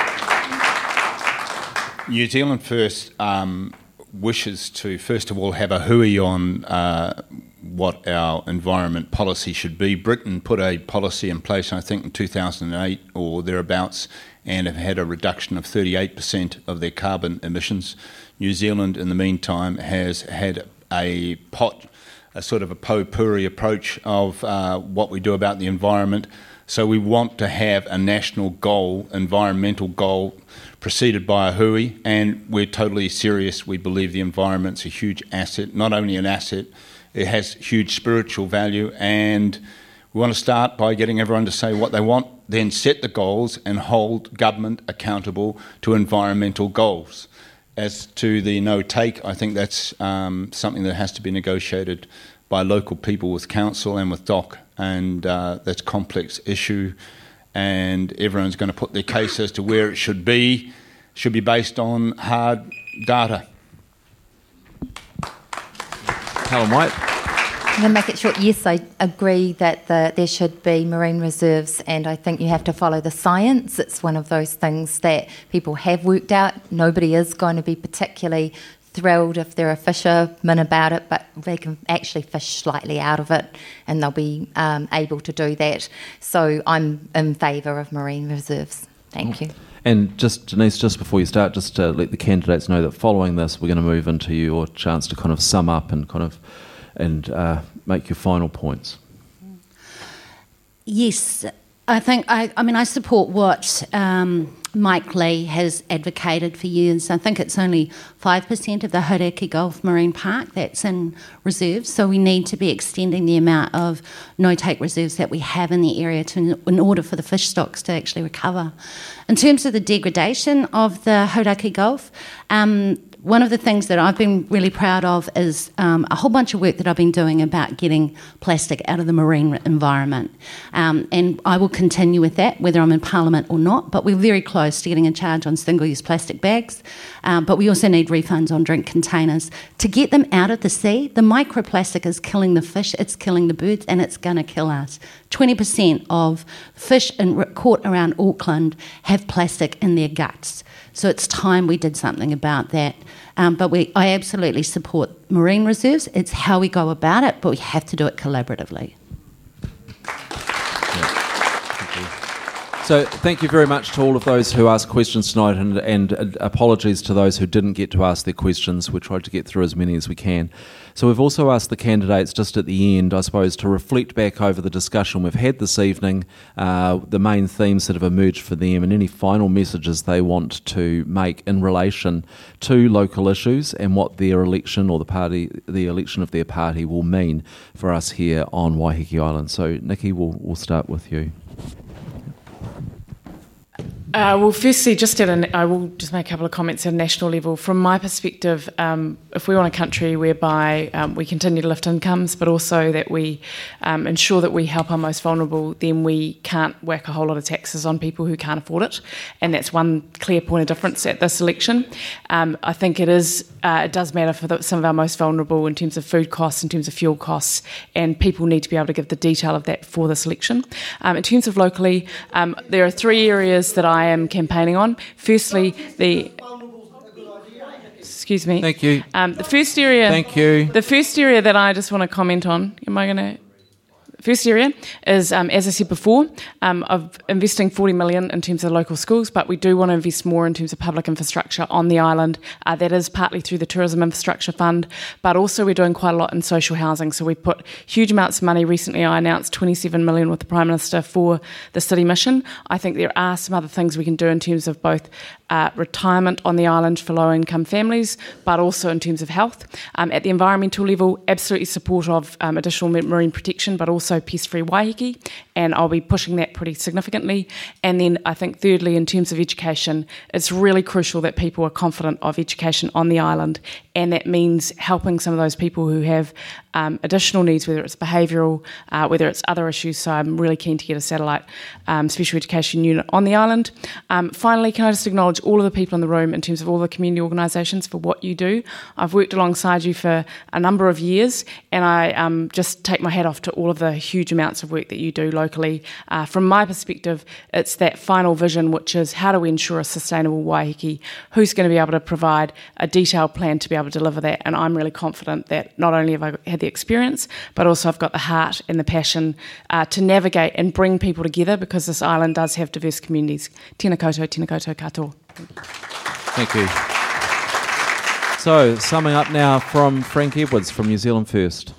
New Zealand First um, wishes to, first of all, have a hui on uh, what our environment policy should be. Britain put a policy in place, I think, in two thousand eight or thereabouts, and have had a reduction of thirty-eight percent of their carbon emissions. New Zealand, in the meantime, has had a pot, a sort of a potpourri approach of uh, what we do about the environment. So we want to have a national goal, environmental goal, preceded by a hui, and we're totally serious. We believe the environment's a huge asset, not only an asset, it has huge spiritual value, and we want to start by getting everyone to say what they want, then set the goals and hold government accountable to environmental goals. As to the no-take, I think that's um, something that has to be negotiated by local people with council and with D O C, and uh, that's a complex issue, and everyone's going to put their case as to where it should be, should be based on hard data. Helen White. I'm going to make it short. Yes, I agree that the, there should be marine reserves, and I think you have to follow the science. It's one of those things that people have worked out. Nobody is going to be particularly thrilled if they're a fisherman about it, but they can actually fish slightly out of it, and they'll be um, able to do that. So I'm in favour of marine reserves. Thank you. And just, Denise, just before you start, just to let the candidates know that following this, we're going to move into your chance to kind of sum up and kind of and uh, make your final points. Yes, I think, I, I mean, I support what um, Mike Lee has advocated for years. I think it's only five percent of the Hauraki Gulf Marine Park that's in reserves, so we need to be extending the amount of no-take reserves that we have in the area to, in order for the fish stocks to actually recover. In terms of the degradation of the Hauraki Gulf, um, one of the things that I've been really proud of is um, a whole bunch of work that I've been doing about getting plastic out of the marine environment. Um, and I will continue with that, whether I'm in Parliament or not, but we're very close to getting a charge on single-use plastic bags. Um, but we also need refunds on drink containers. To get them out of the sea, the microplastic is killing the fish, it's killing the birds, and it's going to kill us. twenty percent of fish in, caught around Auckland have plastic in their guts. So it's time we did something about that. Um, but we, I absolutely support marine reserves. It's how we go about it, but we have to do it collaboratively. So thank you very much to all of those who asked questions tonight, and, and uh, apologies to those who didn't get to ask their questions. We tried to get through as many as we can. So we've also asked the candidates just at the end, I suppose, to reflect back over the discussion we've had this evening, uh, the main themes that have emerged for them, and any final messages they want to make in relation to local issues and what their election or the party, the election of their party will mean for us here on Waiheke Island. So Nikki, we'll, we'll start with you. Uh, well, firstly, just at a, I will just make a couple of comments at a national level. From my perspective, um, if we want a country whereby um, we continue to lift incomes, but also that we um, ensure that we help our most vulnerable, then we can't whack a whole lot of taxes on people who can't afford it. And that's one clear point of difference at this election. Um, I think it is, uh, it does matter for the, some of our most vulnerable in terms of food costs, in terms of fuel costs, and people need to be able to give the detail of that for this election. Um, in terms of locally, um, there are three areas that I I am campaigning on. Firstly, the excuse me. Thank you. Um, the first area. Thank you. The first area that I just want to comment on. Am I going to? First area is, um, as I said before, um, of investing forty million dollars in terms of local schools, but we do want to invest more in terms of public infrastructure on the island. Uh, that is partly through the Tourism Infrastructure Fund, but also we're doing quite a lot in social housing. So we put huge amounts of money. Recently I announced twenty-seven million dollars with the Prime Minister for the City Mission. I think there are some other things we can do in terms of both uh, retirement on the island for low-income families, but also in terms of health. Um, at the environmental level, absolutely support of um, additional marine protection, but also pest-free Waiheke, and I'll be pushing that pretty significantly. And then I think thirdly, in terms of education, it's really crucial that people are confident of education on the island, and that means helping some of those people who have um, additional needs, whether it's behavioural, uh, whether it's other issues. So I'm really keen to get a satellite um, special education unit on the island. Um, finally, can I just acknowledge all of the people in the room in terms of all the community organisations for what you do. I've worked alongside you for a number of years, and I um, just take my hat off to all of the huge amounts of work that you do locally. Uh, from my perspective, it's that final vision, which is how do we ensure a sustainable Waiheke? Who's going to be able to provide a detailed plan to be able to deliver that? And I'm really confident that not only have I had the experience, but also I've got the heart and the passion uh, to navigate and bring people together, because this island does have diverse communities. Tēnā koutou, tēnā koutou katoa. Thank you. So, summing up now from Frank Edwards from New Zealand First.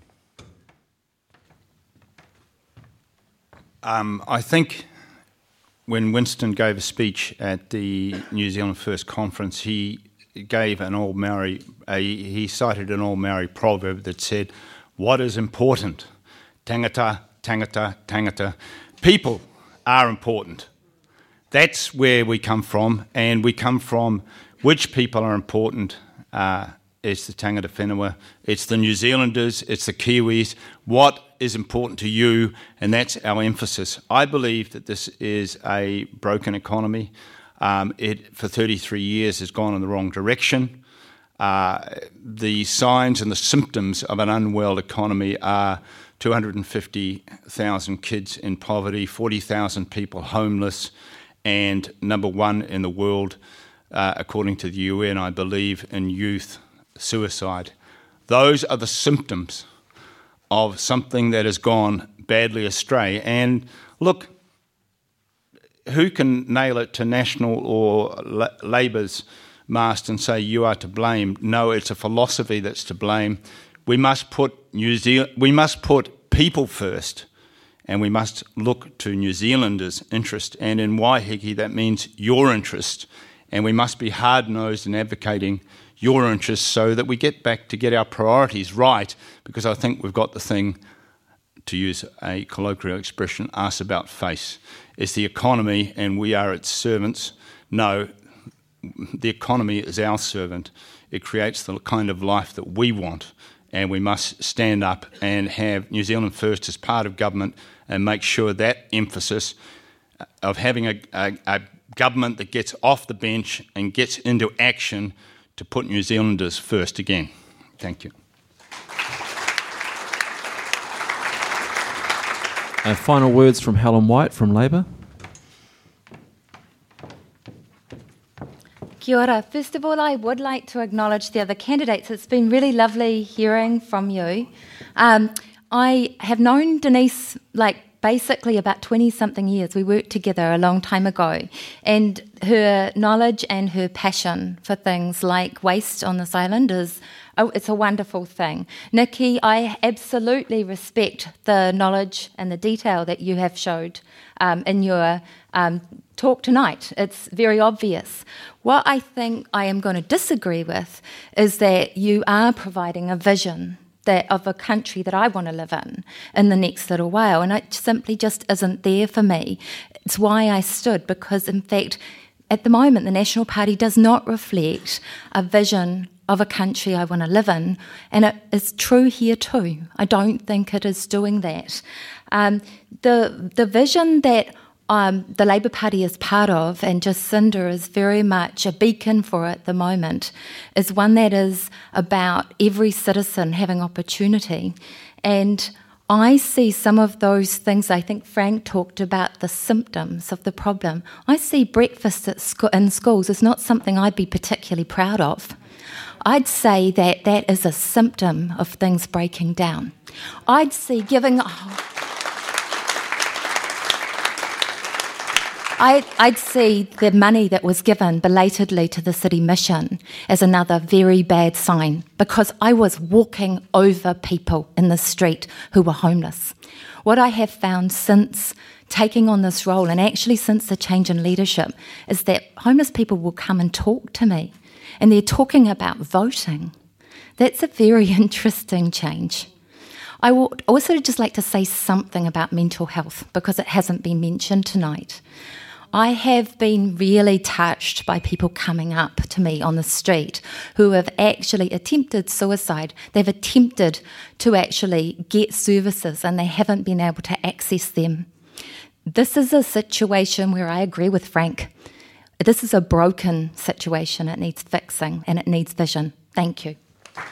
Um, I think when Winston gave a speech at the New Zealand First conference, he gave an old Maori, a, he cited an old Maori proverb that said, "What is important? Tangata, tangata, tangata. People are important." That's where we come from, and we come from which people are important. Uh, it's the tangata whenua, it's the New Zealanders, it's the Kiwis. What is important to you? And that's our emphasis. I believe that this is a broken economy. Um, it, for thirty-three years, has gone in the wrong direction. Uh, the signs and the symptoms of an unwell economy are two hundred fifty thousand kids in poverty, forty thousand people homeless, and number one in the world, uh, according to the U N, I believe, in youth suicide. Those are the symptoms of something that has gone badly astray. And look, who can nail it to National or Labour's mast and say you are to blame? No, it's a philosophy that's to blame. We must put New Zealand, we must put people first, and we must look to New Zealanders' interest. And in Waiheke, that means your interest. And we must be hard-nosed in advocating your interests so that we get back to get our priorities right, because I think we've got the thing, to use a colloquial expression, arse about face. It's the economy and we are its servants. No, the economy is our servant. It creates the kind of life that we want, and we must stand up and have New Zealand First as part of government and make sure that emphasis of having a, a, a government that gets off the bench and gets into action to put New Zealanders first again. Thank you. And final words from Helen White from Labour. Kia ora. First of all, I would like to acknowledge the other candidates. It's been really lovely hearing from you. Um, I have known Denise like basically about twenty-something years. We worked together a long time ago. And her knowledge and her passion for things like waste on this island is oh, it's a wonderful thing. Nikki, I absolutely respect the knowledge and the detail that you have showed um, in your um, talk tonight. It's very obvious. What I think I am going to disagree with is that you are providing a vision that of a country that I want to live in in the next little while, and it simply just isn't there for me. it's why I stood, because in fact, at the moment, the National Party does not reflect a vision of a country I want to live in, and it is true here too. I don't think it is doing that. Um, the the vision that um, the Labour Party is part of, and Jacinda is very much a beacon for at the moment, is one that is about every citizen having opportunity. And I see some of those things. I think Frank talked about the symptoms of the problem. I see breakfast at sco- in schools is not something I'd be particularly proud of. I'd say that that is a symptom of things breaking down. I'd see giving... Oh, I, I'd see the money that was given belatedly to the city mission as another very bad sign, because I was walking over people in the street who were homeless. What I have found since taking on this role, and actually since the change in leadership, is that homeless people will come and talk to me, and they're talking about voting. That's a very interesting change. I would also just like to say something about mental health, because it hasn't been mentioned tonight. I have been really touched by people coming up to me on the street who have actually attempted suicide. They've attempted to actually get services and they haven't been able to access them. This is a situation where I agree with Frank. This is a broken situation. It needs fixing and it needs vision. Thank you.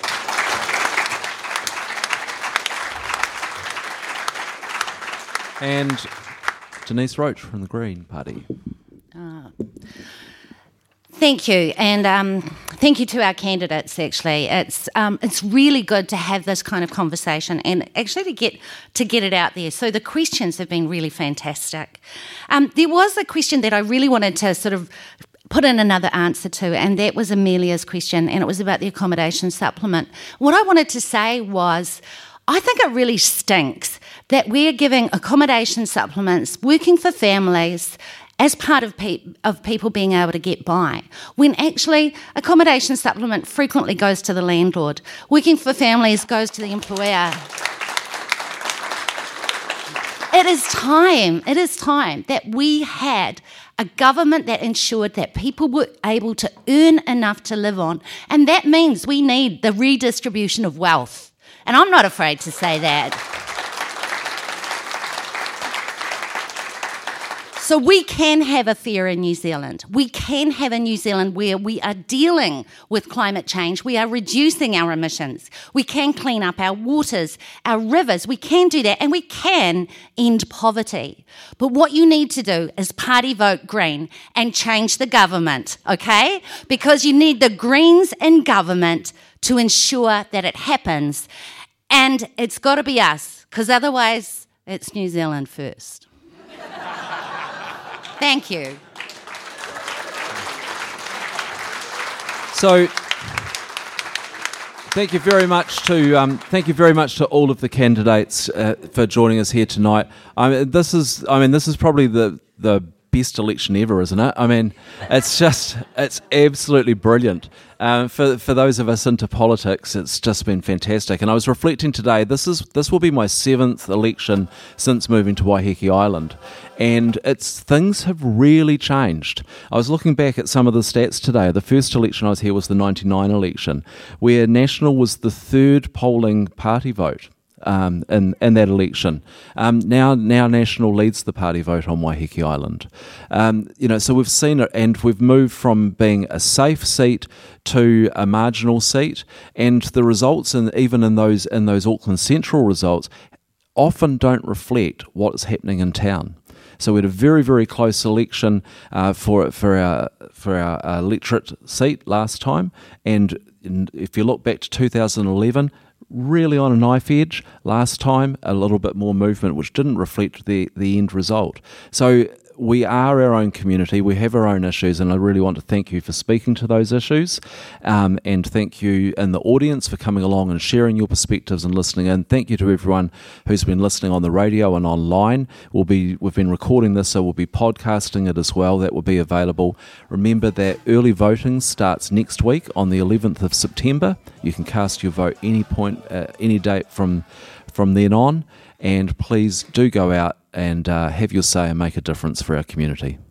And Denise Roach from the Green Party. Uh, thank you, and um, thank you to our candidates. Actually, it's um, it's really good to have this kind of conversation and actually to get to get it out there. So the questions have been really fantastic. Um, there was a question that I really wanted to sort of put in another answer to, and that was Amelia's question, and it was about the accommodation supplement. What I wanted to say was, I think it really stinks that we're giving accommodation supplements, working for families, as part of, pe- of people being able to get by, when actually accommodation supplement frequently goes to the landlord. Working for families goes to the employer. It is time, it is time that we had a government that ensured that people were able to earn enough to live on, and that means we need the redistribution of wealth. And I'm not afraid to say that. So we can have a fair in New Zealand. We can have a New Zealand where we are dealing with climate change. We are reducing our emissions. We can clean up our waters, our rivers. We can do that, and we can end poverty. But what you need to do is party vote Green and change the government, okay? Because you need the Greens in government to ensure that it happens. And it's got to be us, because otherwise it's New Zealand first. Thank you. So, thank you very much to um, thank you very much to all of the candidates uh, for joining us here tonight. I mean, this is I mean this is probably the the best election ever, isn't it? I mean, it's just it's absolutely brilliant. Um, for for those of us into politics, it's just been fantastic. And I was reflecting today. This is this will be my seventh election since moving to Waiheke Island, and it's things have really changed. I was looking back at some of the stats today. The first election I was here was the ninety-nine election, where National was the third polling party vote. Um, in, in that election. Um, now now National leads the party vote on Waiheke Island. Um, you know, so we've seen it, and we've moved from being a safe seat to a marginal seat, and the results, in, even in those in those Auckland Central results, often don't reflect what's happening in town. So we had a very, very close election uh, for for our for our uh, electorate seat last time, and in, if you look back to two thousand eleven, really on a knife edge. Last time, a little bit more movement, which didn't reflect the, the end result. So we are our own community, we have our own issues, and I really want to thank you for speaking to those issues, um, and thank you in the audience for coming along and sharing your perspectives and listening in. Thank you to everyone who's been listening on the radio and online. We'll be, we've been recording this, so we'll be podcasting it as well. That will be available. Remember that early voting starts next week on the eleventh of September. You can cast your vote any point, uh, any date from from then on. and please do go out and uh, have your say and make a difference for our community.